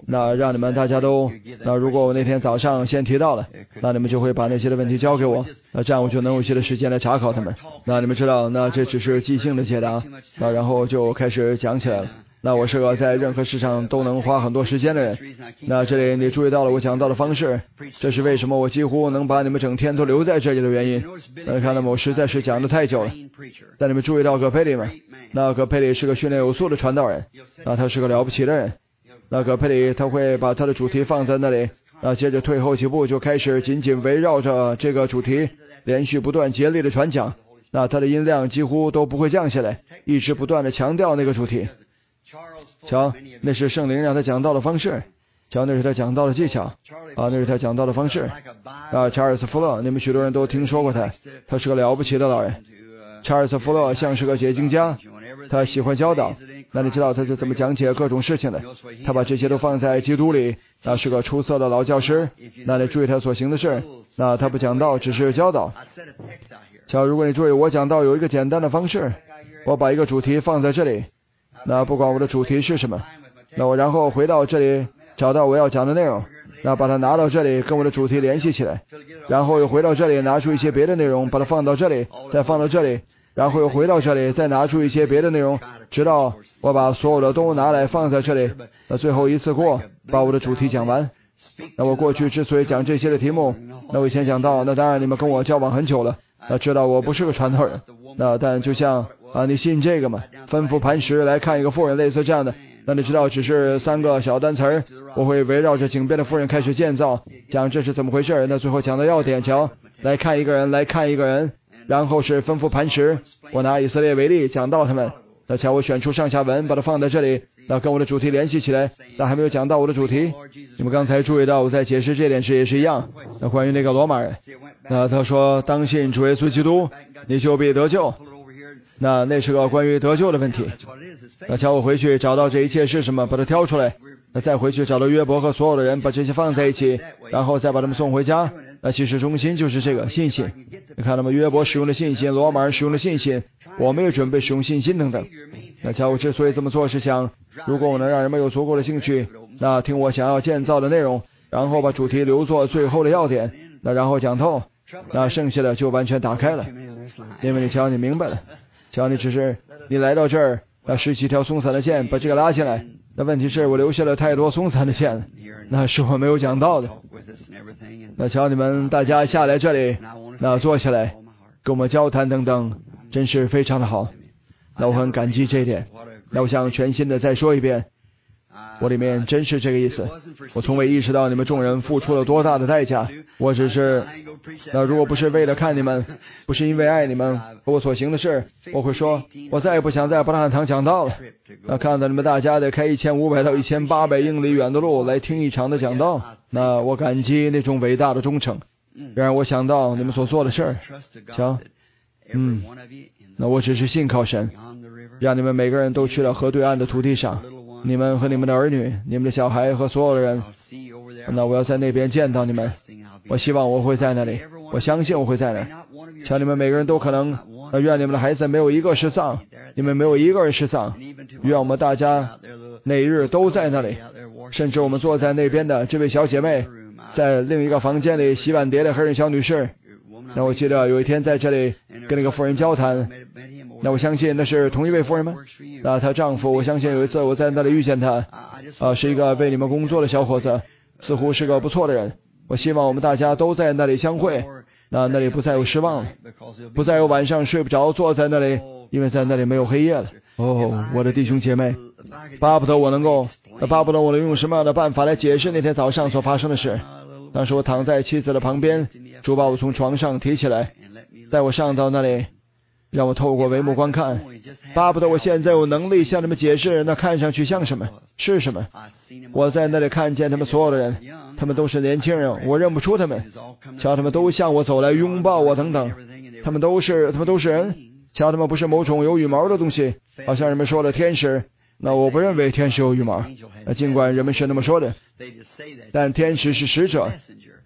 那让你们大家都，那如果我那天早上先提到了，那你们就会把那些的问题交给我，那这样我就能有一些的时间来查考他们。那你们知道，那这只是即兴的解答，那然后就开始讲起来了。那我是个在任何事上都能花很多时间的人。那这里你注意到了我讲到的方式，这是为什么我几乎能把你们整天都留在这里的原因。看到吗？我实在是讲得太久了。但你们注意到葛佩里吗？那葛佩里是个训练有素的传道人，那他是个了不起的人。那葛佩里他会把他的主题放在那里，那接着退后几步就开始紧紧围绕着这个主题连续不断竭力的传讲。那他的音量几乎都不会降下来，一直不断的强调那个主题。瞧，那是圣灵让他讲道的方式。瞧，那是他讲道的技巧。那是他讲道的方式。查尔斯·福勒，你们许多人都听说过他，他是个了不起的老人。查尔斯·福勒像是个解经家，他喜欢教导。那你知道他是怎么讲解各种事情的？他把这些都放在基督里，那是个出色的老教师。那你注意他所行的事，那他不讲道，只是教导。瞧，如果你注意，我讲道有一个简单的方式，我把一个主题放在这里。那不管我的主题是什么，那我然后回到这里找到我要讲的内容，那把它拿到这里跟我的主题联系起来，然后又回到这里拿出一些别的内容，把它放到这里，再放到这里，然后又回到这里再拿出一些别的内容，直到我把所有的都拿来放在这里，那最后一次过把我的主题讲完。那我过去之所以讲这些的题目，那我以前讲到，那当然你们跟我交往很久了，那知道我不是个传道人，那但就像你信这个吗？吩咐磐石来看一个妇人，类似这样的。那你知道只是3个小单词儿，我会围绕着井边的妇人开始建造，讲这是怎么回事。那最后讲的要点，瞧，来看一个人，来看一个人，然后是吩咐磐石。我拿以色列为例，讲到他们。那瞧，我选出上下文，把它放在这里，那跟我的主题联系起来。但还没有讲到我的主题。你们刚才注意到我在解释这点时也是一样。那关于那个罗马人，那他说当信主耶稣基督，你就必得救。那是个关于得救的问题。那瞧，我回去找到这一切是什么，把它挑出来，那再回去找到约伯和所有的人，把这些放在一起，然后再把他们送回家。那其实中心就是这个信心。你看到吗？约伯使用的信心，罗马人使用的信心，我没有准备使用信心等等。那瞧，我之所以这么做是想，如果我能让人们有足够的兴趣，那听我想要建造的内容，然后把主题留作最后的要点，那然后讲透，那剩下的就完全打开了。因为你瞧，你明白了。瞧，你只是你来到这儿，那17条松散的线，把这个拉进来。那问题是我留下了太多松散的线了，那是我没有讲到的。那瞧，你们大家下来这里，那坐下来跟我们交谈等等，真是非常的好。那我很感激这一点。那我想全心的再说一遍，我里面真是这个意思。我从未意识到你们众人付出了多大的代价。我只是，那如果不是为了看你们，不是因为爱你们和我所行的事，我会说，我再也不想在伯拉罕堂讲道了。那看到你们大家得开1500到1800英里远的路来听一场的讲道，那我感激那种伟大的忠诚。然而我想到你们所做的事儿，瞧，那我只是信靠神，让你们每个人都去了河对岸的土地上，你们和你们的儿女，你们的小孩和所有的人。那我要在那边见到你们，我希望我会在那里，我相信我会在那里。瞧，你们每个人都可能，愿你们的孩子没有一个失丧，你们没有一个人失丧。愿我们大家那一日都在那里，甚至我们坐在那边的这位小姐妹，在另一个房间里洗碗碟的黑人小女士。那我记得有一天在这里跟那个妇人交谈，那我相信那是同一位妇人吗？那她丈夫，我相信有一次我在那里遇见他，是一个为你们工作的小伙子，似乎是个不错的人。我希望我们大家都在那里相会，那里不再有失望了，不再有晚上睡不着坐在那里，因为在那里没有黑夜了。我的弟兄姐妹，巴不得我能用什么样的办法来解释那天早上所发生的事。当时我躺在妻子的旁边，主把我从床上提起来，带我上到那里，让我透过帷幕观看。巴不得我现在有能力向你们解释那看上去像什么是什么。我在那里看见他们所有的人，他们都是年轻人，我认不出他们。瞧，他们都向我走来，拥抱我等等，他们都是人。瞧，他们不是某种有羽毛的东西，好像人们说的天使。那我不认为天使有羽毛，尽管人们是那么说的，但天使是使者，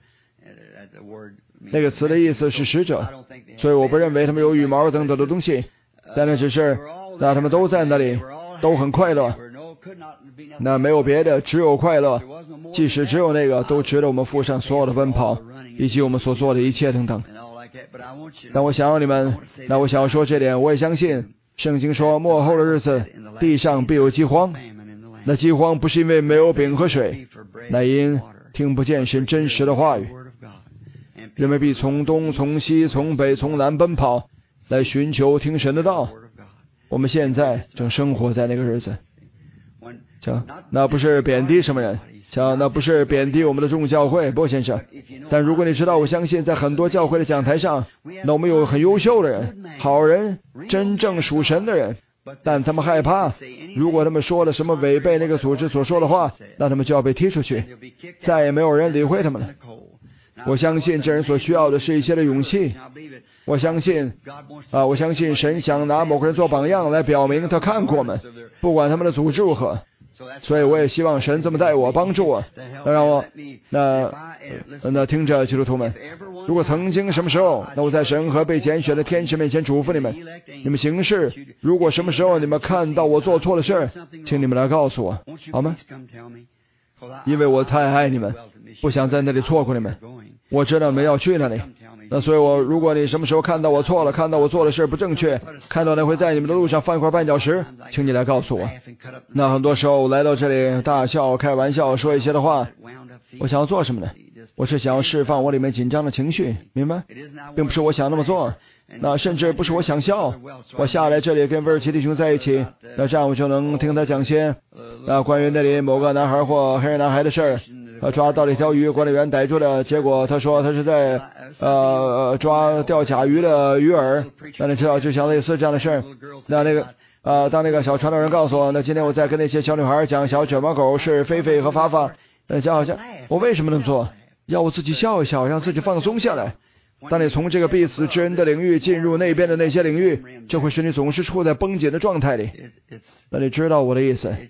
那个词的意思是使者，所以我不认为他们有羽毛等等的东西。但那只是，那他们都在那里，都很快乐。 那没有别的，只有快乐。即使只有那个，都值得我们付上所有的奔跑，以及我们所做的一切等等。但我想要你们，我想要说这点，我也相信圣经说末后的日子地上必有饥荒。那饥荒不是因为没有饼和水，乃因听不见神真实的话语。人们必从东从西从北从南奔跑，来寻求听神的道。我们现在正生活在那个日子。瞧，那不是贬低什么人，瞧，那不是贬低我们的众教会，不，先生。但如果你知道，我相信在很多教会的讲台上，那我们有很优秀的人，好人，真正属神的人，但他们害怕，如果他们说了什么违背那个组织所说的话，那他们就要被踢出去，再也没有人理会他们了。我相信这人所需要的是一些的勇气。我相信神想拿某个人做榜样，来表明他看过我们，不管他们的组织如何。所以我也希望神这么带我，帮助我，让我那听着基督徒们，如果曾经什么时候，那我在神和被拣选的天使面前嘱咐你们，你们行事，如果什么时候你们看到我做错了事，请你们来告诉我，好吗？因为我太爱你们，不想在那里错过你们。我知道你们要去那里，那所以如果你什么时候看到我错了，看到我做的事不正确，看到那会在你们的路上放一块绊脚石，请你来告诉我。那很多时候来到这里大笑开玩笑说一些的话，我想要做什么呢？我是想要释放我里面紧张的情绪，明白？并不是我想那么做，那甚至不是我想笑。我下来这里跟威尔奇弟兄在一起，那这样我就能听他讲些关于那里某个男孩或黑人男孩的事儿。抓到了一条鱼，管理员逮住了，结果他说他是在钓甲鱼的鱼饵。那你知道，就像类似这样的事儿。当那个小传道人告诉我，那今天我在跟那些小女孩讲小卷毛狗是菲菲和发发，讲好像我为什么那么做？要我自己笑一笑，让自己放松下来。当你从这个必死之人的领域进入那边的那些领域，就会使你总是处在绷紧的状态里。那你知道我的意思？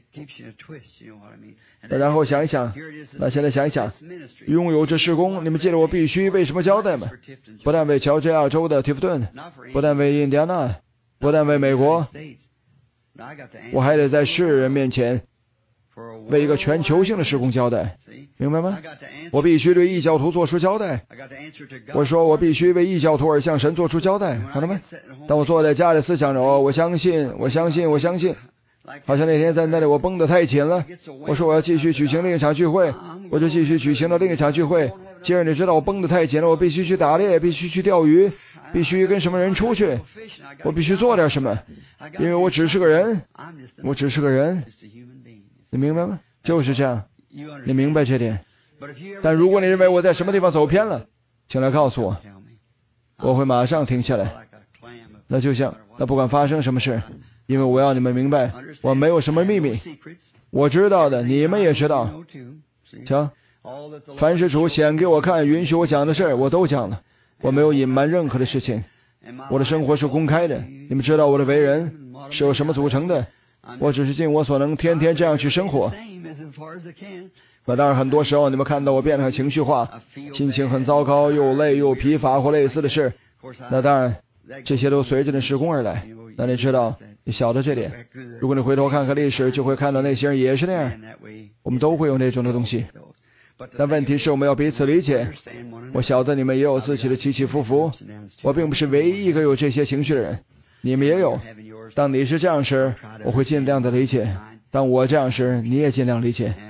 然后想一想，那现在想一想，拥有这事工，你们记得我必须为什么交代吗？不但为乔治亚州的提夫顿，不但为印第安纳，不但为美国，我还得在世人面前为一个全球性的事工交代，明白吗？我必须对异教徒做出交代。我说我必须为异教徒而向神做出交代，看到没？当我坐在家里思想着，我相信，好像那天在那里我绷得太紧了。我说我要继续举行另一场聚会，我就继续举行了另一场聚会。接着你知道我绷得太紧了，我必须去打猎，必须去钓鱼，必须跟什么人出去，我必须做点什么，因为我只是个人，你明白吗？就是这样，你明白这点。但如果你认为我在什么地方走偏了，请来告诉我，我会马上停下来。那就像那不管发生什么事，因为我要你们明白，我没有什么秘密，我知道的你们也知道。瞧，凡是主显给我看允许我讲的事我都讲了，我没有隐瞒任何的事情。我的生活是公开的，你们知道我的为人是由什么组成的，我只是尽我所能天天这样去生活。那当然很多时候你们看到我变得很情绪化，心情很糟糕，又累又疲乏或类似的事，那当然这些都随着你事工而来。那你知道，你晓得这点，如果你回头看看历史，就会看到那些人也是那样，我们都会有那种的东西。但问题是我们要彼此理解，我晓得你们也有自己的起起伏伏，我并不是唯一一个有这些情绪的人，你们也有。当你是这样时，我会尽量的理解，当我这样时，你也尽量理解。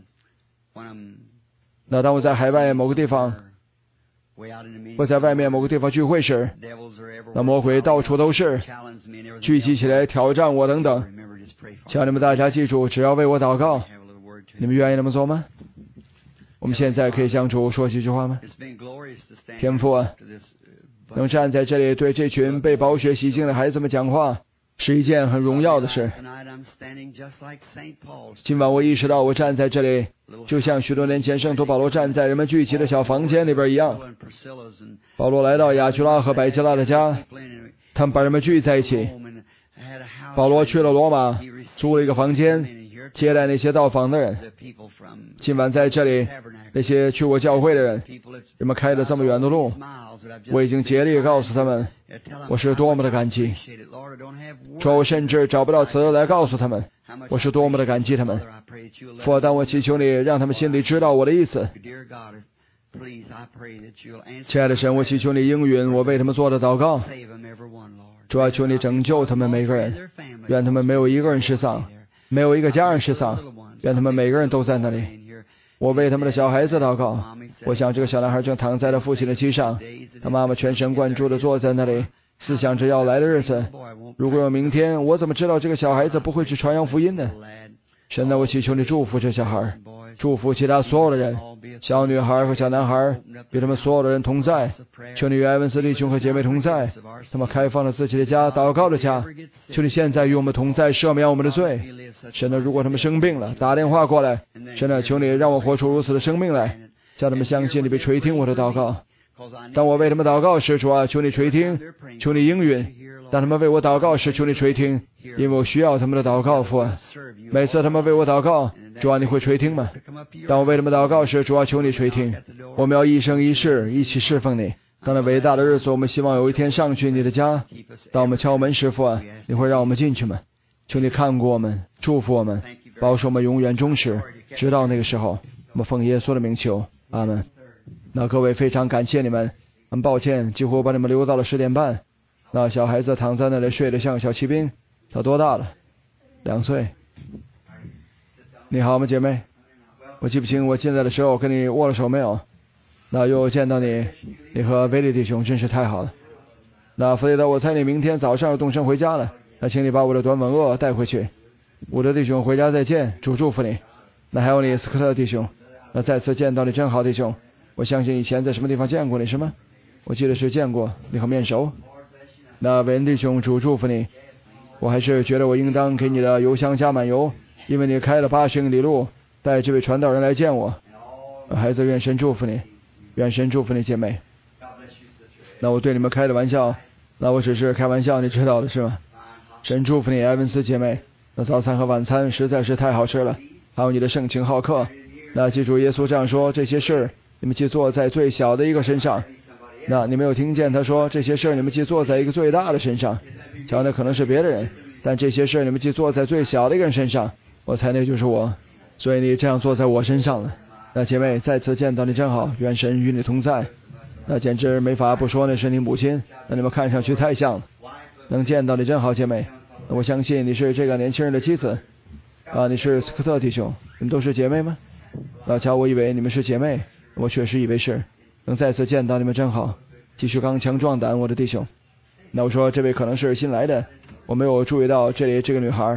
那当我在海外某个地方，我在外面某个地方聚会时，那魔鬼到处都是，聚集起来挑战我等等。请你们大家记住，只要为我祷告。你们愿意那么做吗？我们现在可以向主说几句话吗？天父啊，能站在这里对这群被宝血洗净的孩子们讲话，是一件很荣耀的事。今晚我意识到我站在这里，就像许多年前圣徒保罗站在人们聚集的小房间里边一样。保罗来到雅居拉和百基拉的家，他们把人们聚在一起。保罗去了罗马，租了一个房间，接待那些到访的人。今晚在这里，那些去过教会的人，人们开了这么远的路，我已经竭力告诉他们，我是多么的感激。说我甚至找不到词来告诉他们， 我是多么的感激他们。父，但我祈求你让他们心里知道我的意思。亲爱的神，我祈求你应允我为他们做的祷告。主要求你拯救他们每个人，愿他们没有一个人失丧，没有一个家人失丧，愿他们每个人都在那里。我为他们的小孩子祷告，我想这个小男孩正躺在了父亲的膝上，他妈妈全神贯注地坐在那里，思想着要来的日子。如果有明天，我怎么知道这个小孩子不会去传扬福音呢？神啊，我祈求你祝福这小孩，祝福其他所有的人，小女孩和小男孩，与他们所有的人同在。求你与埃文斯弟兄和姐妹同在，他们开放了自己的家，祷告的家。求你现在与我们同在，赦免我们的罪。神啊，如果他们生病了，打电话过来。神啊，求你让我活出如此的生命来，叫他们相信你必垂听我的祷告。当我为他们祷告时，主啊，求你垂听，求你应允。当他们为我祷告时，求你垂听，因为我需要他们的祷告。父啊，每次他们为我祷告，主啊，你会垂听吗？当我为他们祷告时，主啊，求你垂听。我们要一生一世一起侍奉你。当那伟大的日子，我们希望有一天上去你的家。当我们敲门时，父啊，你会让我们进去吗？求你看顾我们，祝福我们，保守我们永远忠实，直到那个时候。我们奉耶稣的名求，阿门。那各位，非常感谢你们，很抱歉几乎把你们留到了10点半。那小孩子躺在那里睡得像个小骑兵。他多大了？2岁。你好吗，姐妹？我记不清我进来的时候跟你握了手没有。那又见到你，你和威利弟兄真是太好了。那弗雷德，我猜你明天早上要动身回家了，那请你把我的短吻鳄带回去。伍德弟兄，回家再见，主祝福你。那还有你斯科特弟兄，那再次见到你真好，弟兄。我相信以前在什么地方见过你是吗？我记得是见过，你很面熟。那韦恩弟兄，主祝福你。我还是觉得我应当给你的油箱加满油，因为你开了80英里路，带这位传道人来见我。孩子，愿神祝福你，愿神祝福你，姐妹。那我对你们开的玩笑，那我只是开玩笑，你知道的是吗？神祝福你，埃文斯姐妹。那早餐和晚餐实在是太好吃了，还有你的盛情好客。那记住耶稣这样说，这些事你们既做在最小的一个身上。那你没有听见他说，这些事你们既做在一个最大的身上。讲的可能是别的人，但这些事你们既做在最小的一个人身上，我猜那就是我。所以你这样做在我身上了。那姐妹，再次见到你真好，愿神与你同在。那简直没法不说那是你母亲，那你们看上去太像了。能见到你真好，姐妹。我相信你是这个年轻人的妻子。你是斯科特弟兄，你们都是姐妹吗？老乔，我以为你们是姐妹，我确实以为是。能再次见到你们真好，继续刚强壮胆，我的弟兄。那我说这位可能是新来的，我没有注意到这里这个女孩。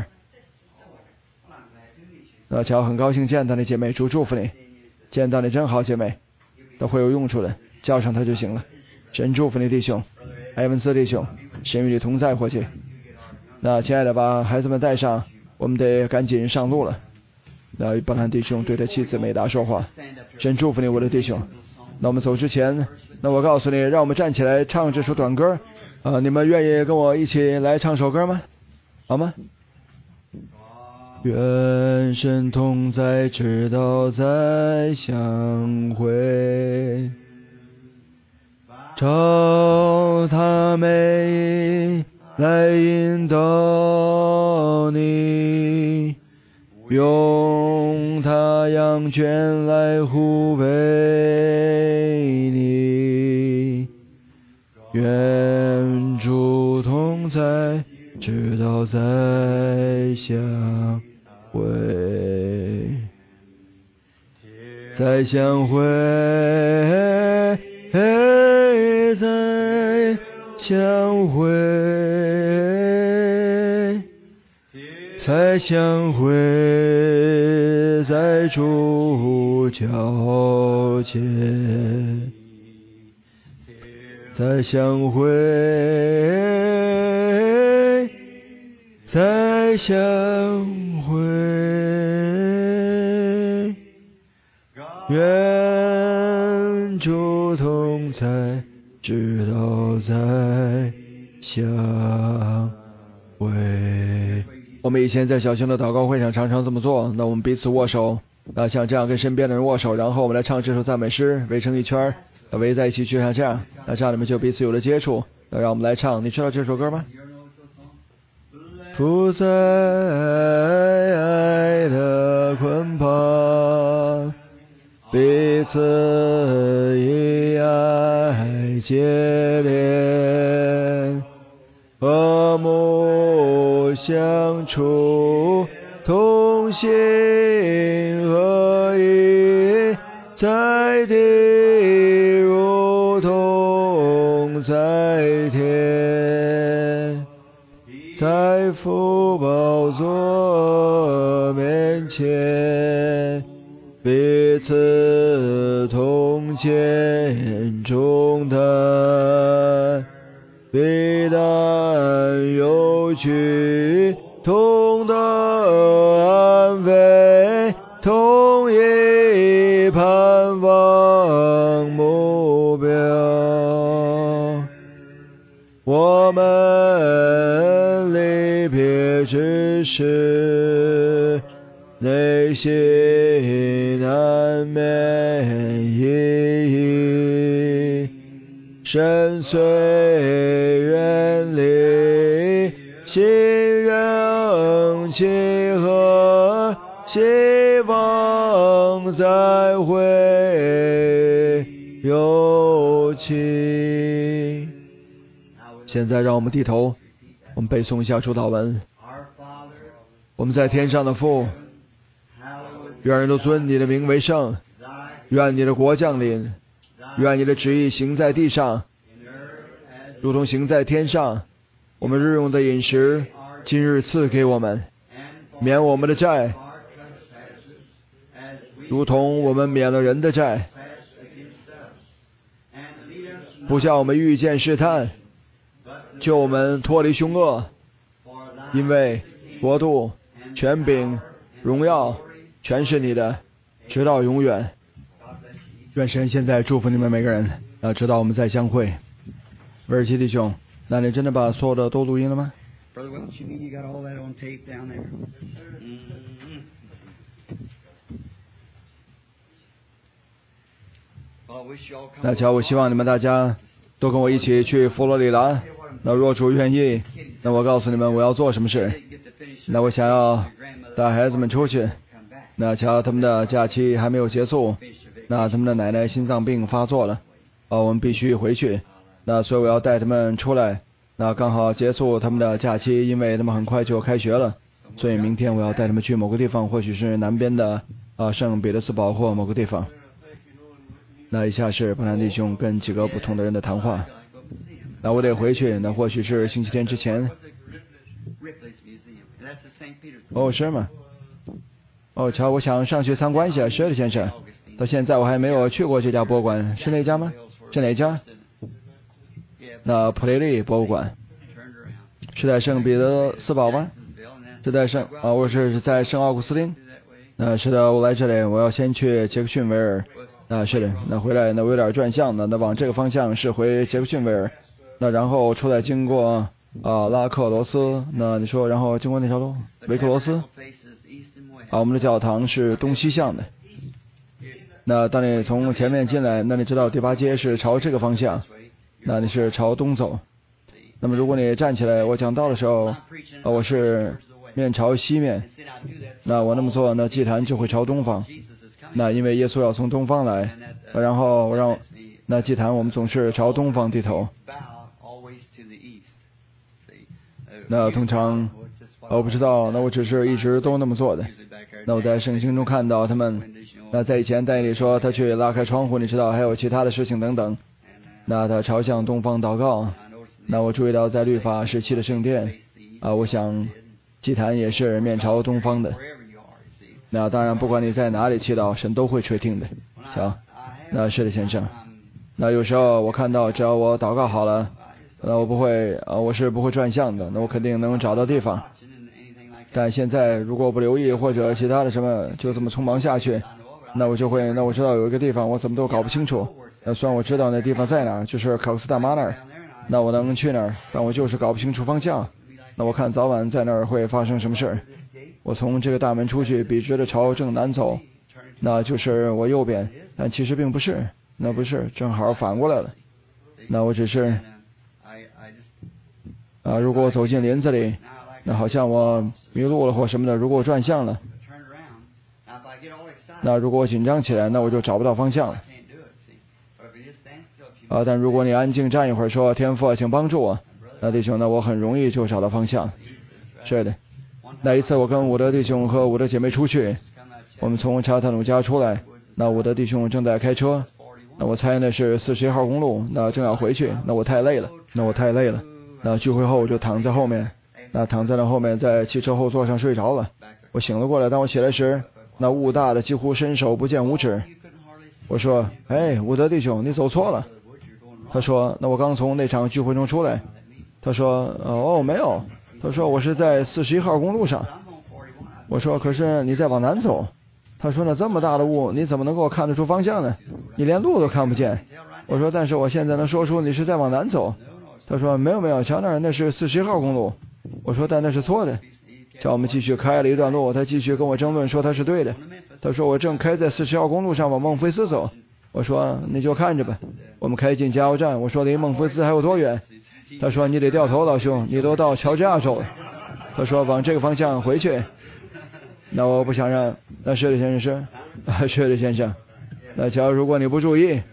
老乔，很高兴见到你，姐妹，主祝福你。见到你真好，姐妹，都会有用处的，叫上她就行了。神祝福你，弟兄，埃文斯弟兄，神与你同在，伙计。那亲爱的，把孩子们带上，我们得赶紧上路了。那巴兰弟兄对着妻子美达说话，神祝福你，我的弟兄。那我们走之前，那我告诉你，让我们站起来唱这首短歌。你们愿意跟我一起来唱首歌吗？好吗？愿神同在，直到再相会，照他美来引导你，用他羊圈来护卫你，愿主同在，直到再相会，再相会，再相会，再相会，在主脚前，再相会，再相会，愿主同在，直到再相会。我们以前在小型的祷告会上常常这么做，那我们彼此握手，像这样跟身边的人握手，然后我们来唱这首赞美诗，围成一圈，围在一起就像这样，那这样你们就彼此有了接触。那让我们来唱，你知道这首歌吗？ 负在爱的捆绑，彼此以爱结连，和睦相处，同心合一，在地如同在天，在父宝座面前，彼此同肩重担，必担忧惧，同得安慰，同一盼望目标。我们离别之时，内心难免意义，深邃远离，心仍契合，希望再会有情。现在让我们低头，我们背诵一下主祷文。我们在天上的父，愿人都尊你的名为圣，愿你的国降临，愿你的旨意行在地上，如同行在天上。我们日用的饮食，今日赐给我们，免我们的债，如同我们免了人的债，不叫我们遇见试探，救我们脱离凶恶，因为国度、权柄、荣耀全是你的，直到永远。愿神现在祝福你们每个人，直到我们再相会。威尔奇弟兄，那你真的把所有的都录音了吗？那瞧，我希望你们大家都跟我一起去佛罗里达。那若主愿意，那我告诉你们我要做什么事。那我想要带孩子们出去。那瞧，他们的假期还没有结束，那他们的奶奶心脏病发作了，我们必须回去。那所以我要带他们出来，那刚好结束他们的假期，因为他们很快就开学了，所以明天我要带他们去某个地方，或许是南边的圣彼得斯堡或某个地方。那以下是布兰弟兄跟几个不同的人的谈话。那我得回去，那或许是星期天之前。哦，是吗？哦，瞧，我想上去参观一下，是的，先生。到现在我还没有去过这家博物馆，是那家吗？是哪家？那普雷利博物馆是在圣彼得斯堡吗？是在我是在圣奥古斯丁。是的，我来这里，我要先去杰克逊维尔。是的，那回来那我有点转向的，那往这个方向是回杰克逊维尔，那然后出来经过拉克罗斯，那你说然后经过那条路维克罗斯。我们的教堂是东西向的。那当你从前面进来，那你知道第8街是朝这个方向，那你是朝东走。那么如果你站起来，我讲道的时候，我是面朝西面，那我那么做，那祭坛就会朝东方。那因为耶稣要从东方来，然后让那祭坛我们总是朝东方低头。那通常我不知道，那我只是一直都那么做的。那我在圣经中看到他们，那在以前但以理说他去拉开窗户，你知道还有其他的事情等等。那他朝向东方祷告。那我注意到在律法时期的圣殿我想祭坛也是面朝东方的。那当然不管你在哪里祈祷，神都会垂听的。瞧，那是的，先生。那有时候我看到只要我祷告好了，那我不会我是不会转向的，那我肯定能找到地方。但现在如果不留意或者其他的什么，就这么匆忙下去，那我知道有一个地方我怎么都搞不清楚。虽然我知道那地方在哪儿，就是考斯大妈那儿，那我能去那儿，但我就是搞不清楚方向。那我看早晚在那儿会发生什么事儿。我从这个大门出去，笔直的朝正南走，那就是我右边，但其实并不是，那不是，正好反过来了。那我只是如果我走进林子里， 那好像我迷路了或什么的，如果我转向了，那如果我紧张起来，那我就找不到方向了。但如果你安静站一会儿说天父请帮助我，那弟兄，那我很容易就找到方向。是的，那一次我跟伍德弟兄和伍德姐妹出去，我们从查特努家出来，那伍德弟兄正在开车，那我猜那是41号公路，那正要回去，那我太累了，那聚会后我就躺在后面，那躺在那后面在汽车后座上睡着了。我醒了过来，当我起来时，那雾大的几乎伸手不见五指。我说，哎，伍德弟兄，你走错了。他说，那我刚从那场聚会中出来。他说，没有。他说，我是在41号公路上。我说，可是你在往南走。他说，那这么大的雾，你怎么能够看得出方向呢？你连路都看不见。我说，但是我现在能说出你是在往南走。他说，没有，瞧那是41号公路。我说，但那是错的。叫我们继续开了一段路，他继续跟我争论说他是对的。他说，我正开在41号公路上往孟菲斯走。我说，你就看着吧。我们开进加油站，我说离孟菲斯还有多远？他说，你得掉头，老兄，你都到乔治亚州了。他说，往这个方向回去。那我不想让，那是的先生是，是的先生。那瞧，如果你不注意，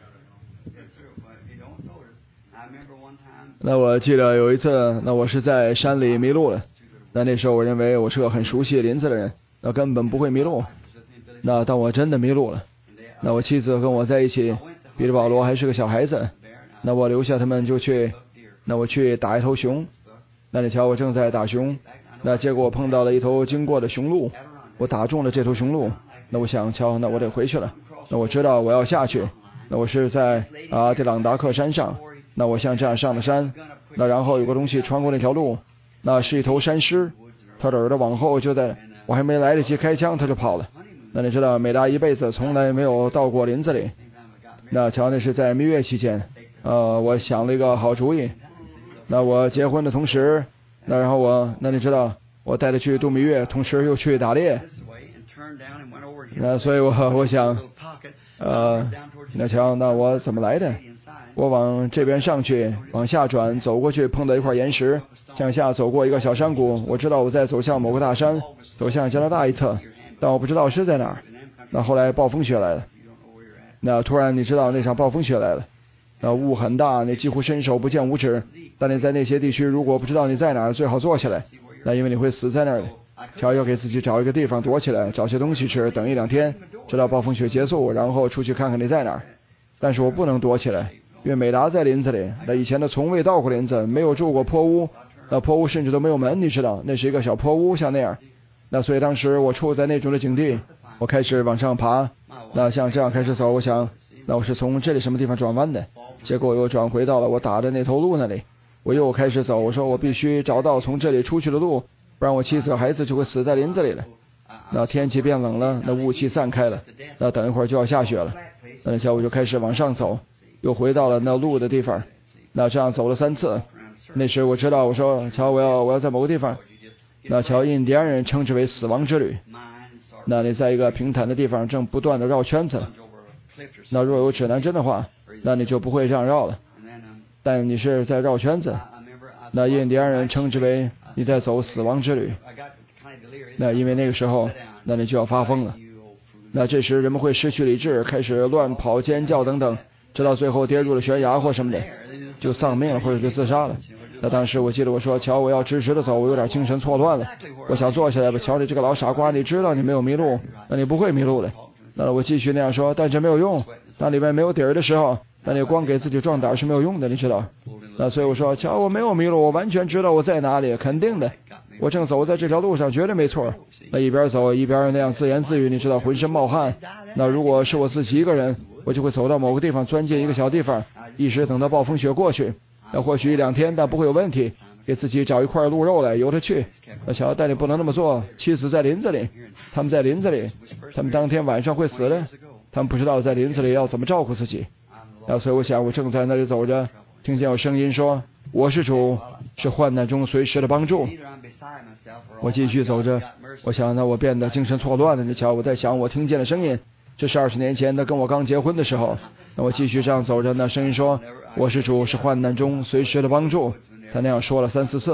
那我记得有一次，那我是在山里迷路了。那时候我认为我是个很熟悉林子的人，那根本不会迷路。那当我真的迷路了，那我妻子跟我在一起，彼得保罗还是个小孩子，那我留下他们就去，那我去打一头熊。那你瞧，我正在打熊，那结果我碰到了一头经过的雄鹿，我打中了这头雄鹿。那我想，瞧，那我得回去了。那我知道我要下去。那我是在阿迪朗达克山上，那我像这样上了山，那然后有个东西穿过那条路，那是一头山狮，它的耳朵往后就在，我还没来得及开枪，它就跑了。那你知道，美达一辈子从来没有到过林子里。那瞧，那是在蜜月期间，我想了一个好主意。那我结婚的同时，那然后那你知道，我带他去度蜜月，同时又去打猎。那所以我想，那瞧，那我怎么来的？我往这边上去，往下转，走过去碰到一块岩石，向下走过一个小山谷。我知道我在走向某个大山，走向加拿大一侧，但我不知道是在哪儿。那后来暴风雪来了，那突然你知道那场暴风雪来了，那雾很大，你几乎伸手不见五指。但你在那些地区，如果不知道你在哪儿，最好坐下来，那因为你会死在那里。瞧，要给自己找一个地方躲起来，找些东西吃，等1-2天，直到暴风雪结束，然后出去看看你在哪儿。但是我不能躲起来，因为美达在林子里，那以前的从未到过林子，没有住过坡屋，那坡屋甚至都没有门，你知道，那是一个小坡屋，像那样。那所以当时我处在那种的境地，我开始往上爬，那像这样开始走，我想，那我是从这里什么地方转弯的，结果我又转回到了我打的那头路那里，我又开始走，我说我必须找到从这里出去的路，不然我妻子和孩子就会死在林子里了。那天气变冷了，那雾气散开了，那等一会儿就要下雪了。那下午就开始往上走，又回到了那路的地方。那这样走了3次。那时我知道，我说瞧，我要在某个地方。那瞧，印第安人称之为死亡之旅。那你在一个平坦的地方正不断的绕圈子。那若有指南针的话，那你就不会这样绕了。但你是在绕圈子。那印第安人称之为你在走死亡之旅。那因为那个时候，那你就要发疯了。那这时人们会失去理智，开始乱跑、尖叫等等，直到最后跌入了悬崖或什么的，就丧命了或者就自杀了。那当时我记得我说，瞧，我要直直的走，我有点精神错乱了，我想坐下来吧。瞧，你这个老傻瓜，你知道你没有迷路，那你不会迷路的。那我继续那样说，但这没有用。当里面没有底儿的时候，那你光给自己壮胆是没有用的，你知道。那所以我说，瞧，我没有迷路，我完全知道我在哪里，肯定的。我正走在这条路上，绝对没错。那一边走一边那样自言自语，你知道，浑身冒汗。那如果是我自己一个人，我就会走到某个地方，钻进一个小地方，一直等到暴风雪过去。那或许1-2天，但不会有问题。给自己找一块鹿肉来，由他去。那瞧，但你不能那么做。妻子在林子里，他们在林子里，他们当天晚上会死的。他们不知道在林子里要怎么照顾自己。那所以我想，我正在那里走着，听见有声音说：“我是主，是患难中随时的帮助。”我继续走着，我想，那我变得精神错乱了。你瞧，我在想，我听见了声音，这是20年前的，跟我刚结婚的时候。那我继续这样走着，那声音说：“我是主，是患难中随时的帮助。”他那样说了3-4次。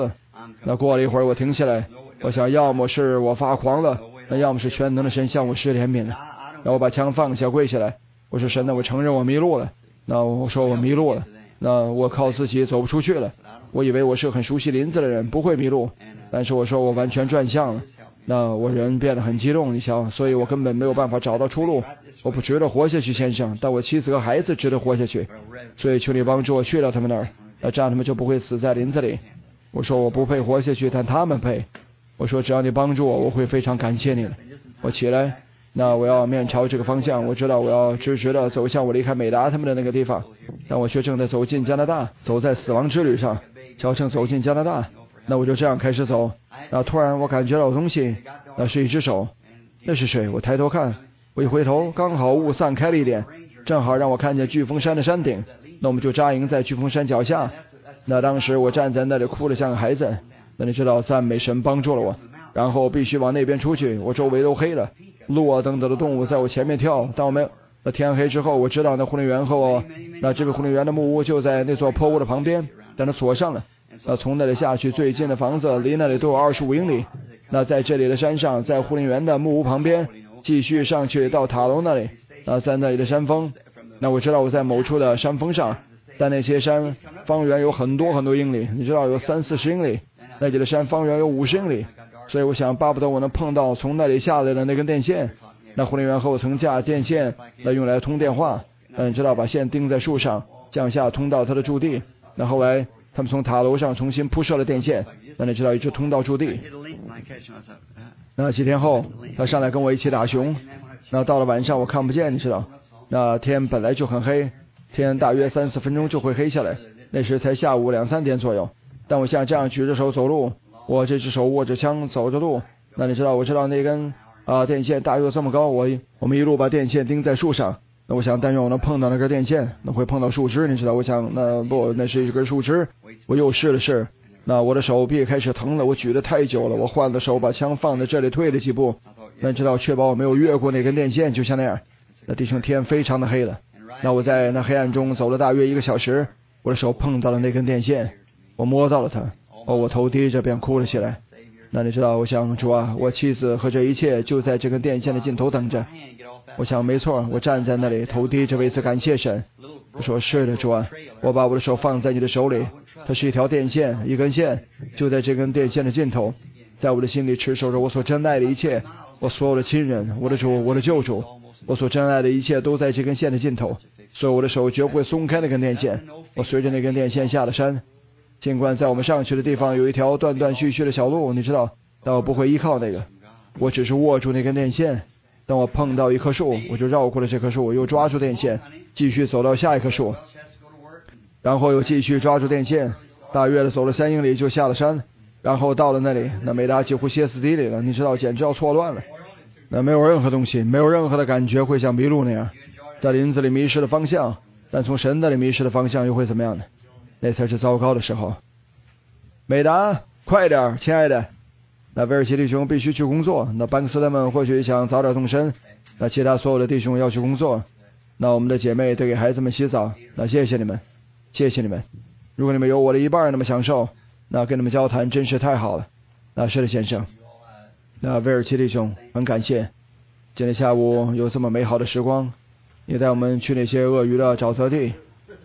那过了一会儿，我停下来，我想要么是我发狂了，那要么是全能的神向我施怜悯了。那我把枪放下，跪下来，我说神，那我承认我迷路了。那我说我迷路了，那我靠自己走不出去了。我以为我是很熟悉林子的人，不会迷路，但是我说我完全转向了。那我人变得很激动，你想，所以我根本没有办法找到出路。我不值得活下去，先生，但我妻子和孩子值得活下去，所以求你帮助我去到他们那儿，这样他们就不会死在林子里。我说我不配活下去，但他们配。我说只要你帮助我，我会非常感谢你的。我起来，那我要面朝这个方向，我知道我要直直的走向我离开美达他们的那个地方，但我却正在走进加拿大，走在死亡之旅上，小城走进加拿大。那我就这样开始走，那突然我感觉到东西，那是一只手，那是谁？我抬头看，我一回头，刚好雾散开了一点，正好让我看见飓风山的山顶。那我们就扎营在飓风山脚下。那当时我站在那里哭得像个孩子。那你知道，赞美神帮助了我。然后必须往那边出去，我周围都黑了，鹿啊等等的动物在我前面跳。当我们天黑之后，我知道那护林员和我，那这位护林员的木屋就在那座破屋的旁边，但它锁上了。从那里下去最近的房子离那里都有25英里。那在这里的山上，在护林员的木屋旁边，继续上去到塔楼那里。在那里的山峰，那我知道我在某处的山峰上，但那些山方圆有很多很多英里，你知道有30-40英里，那里的山方圆有50英里。所以我想巴不得我能碰到从那里下来的那根电线。那护林员和我曾架电线来用来通电话，你知道把线钉在树上，降下通到他的驻地。那后来他们从塔楼上重新铺设了电线，那你知道一直通到驻地。那几天后，他上来跟我一起打熊。那到了晚上我看不见，你知道，那天本来就很黑，天大约3-4分钟就会黑下来，那时才下午2-3点左右。但我像这样举着手走路，我这只手握着枪走着路。那你知道，我知道那根电线大约这么高，我们一路把电线钉在树上。那我想但愿我能碰到那根电线，那会碰到树枝，你知道，我想那是一根树枝。我又试了试，那我的手臂开始疼了，我举得太久了，我换了手把枪放在这里退了几步，那你知道确保我没有越过那根电线，就像那样。那弟兄，天非常的黑了，那我在那黑暗中走了大约1个小时，我的手碰到了那根电线，我摸到了它，我头低着便哭了起来。那你知道，我想主啊，我妻子和这一切就在这根电线的尽头等着。我想没错，我站在那里头低着为此感谢神。我说是的，主啊，我把我的手放在你的手里，它是一条电线，一根线，就在这根电线的尽头，在我的心里持守着我所珍爱的一切，我所有的亲人，我的主，我的救主，我所珍爱的一切都在这根线的尽头，所以我的手绝不会松开那根电线。我随着那根电线下了山，尽管在我们上去的地方有一条断断续续的小路，你知道，但我不会依靠那个，我只是握住那根电线。当我碰到一棵树，我就绕过了这棵树，我又抓住电线，继续走到下一棵树，然后又继续抓住电线，大约的走了3英里就下了山，然后到了那里，那美达几乎歇斯底里了，你知道，简直要错乱了。那没有任何东西，没有任何的感觉会像迷路那样，在林子里迷失了方向，但从神那里迷失的方向又会怎么样呢？那才是糟糕的时候。美达，快点，亲爱的。那威尔奇弟兄必须去工作，那班克斯他们或许想早点动身，那其他所有的弟兄要去工作，那我们的姐妹得给孩子们洗澡。那谢谢你们，谢谢你们。如果你们有我的一半那么享受，那跟你们交谈真是太好了。那是的，先生。那威尔奇弟兄，很感谢今天下午有这么美好的时光，你带我们去那些鳄鱼的沼泽地。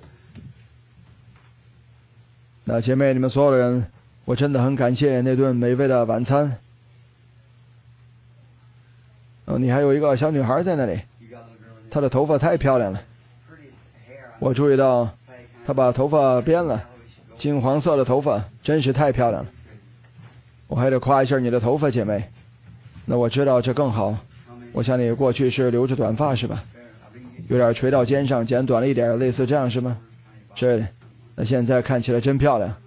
那姐妹，你们所有的人，我真的很感谢那顿美味的晚餐。你还有一个小女孩在那里，她的头发太漂亮了，我注意到她把头发编了，金黄色的头发真是太漂亮了。我还得夸一下你的头发，姐妹。那我知道这更好，我想你过去是留着短发是吧？有点垂到肩上，剪短了一点，类似这样是吗？是的。那现在看起来真漂亮。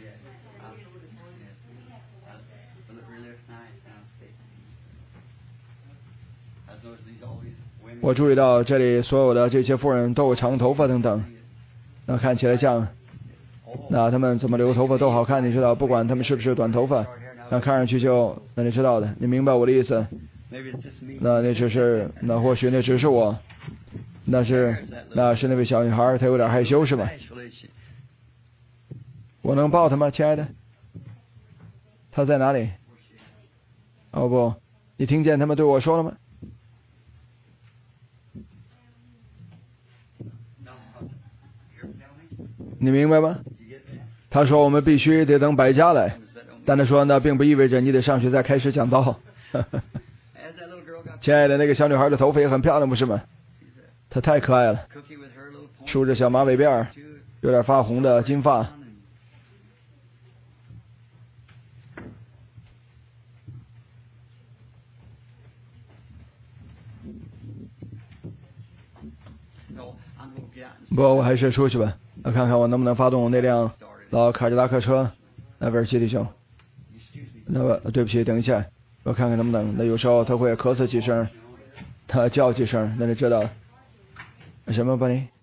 我注意到这里所有的这些妇人都有长头发等等，那看起来像，那他们怎么留头发都好看，你知道，不管他们是不是短头发，那看上去就，那你知道的，你明白我的意思。那只是，那或许那只是我，那是那位小女孩，她有点害羞是吧？我能抱她吗，亲爱的？ 他在哪里？哦不，你听见他们对我说了吗？你明白吗？他说我们必须得等百家来，但他说那并不意味着你得上去再开始讲道。亲爱的，那个小女孩的头发也很漂亮，不是吗？她太可爱了，梳着小马尾辫，有点发红的金发。不，我还是出去吧，看看我能不能发动那辆老卡迪拉克车。那边基弟兄，那么对不起，等一下，我看看能不能。那有时候他会咳嗽几声，他叫几声，那就知道了。什么，巴尼？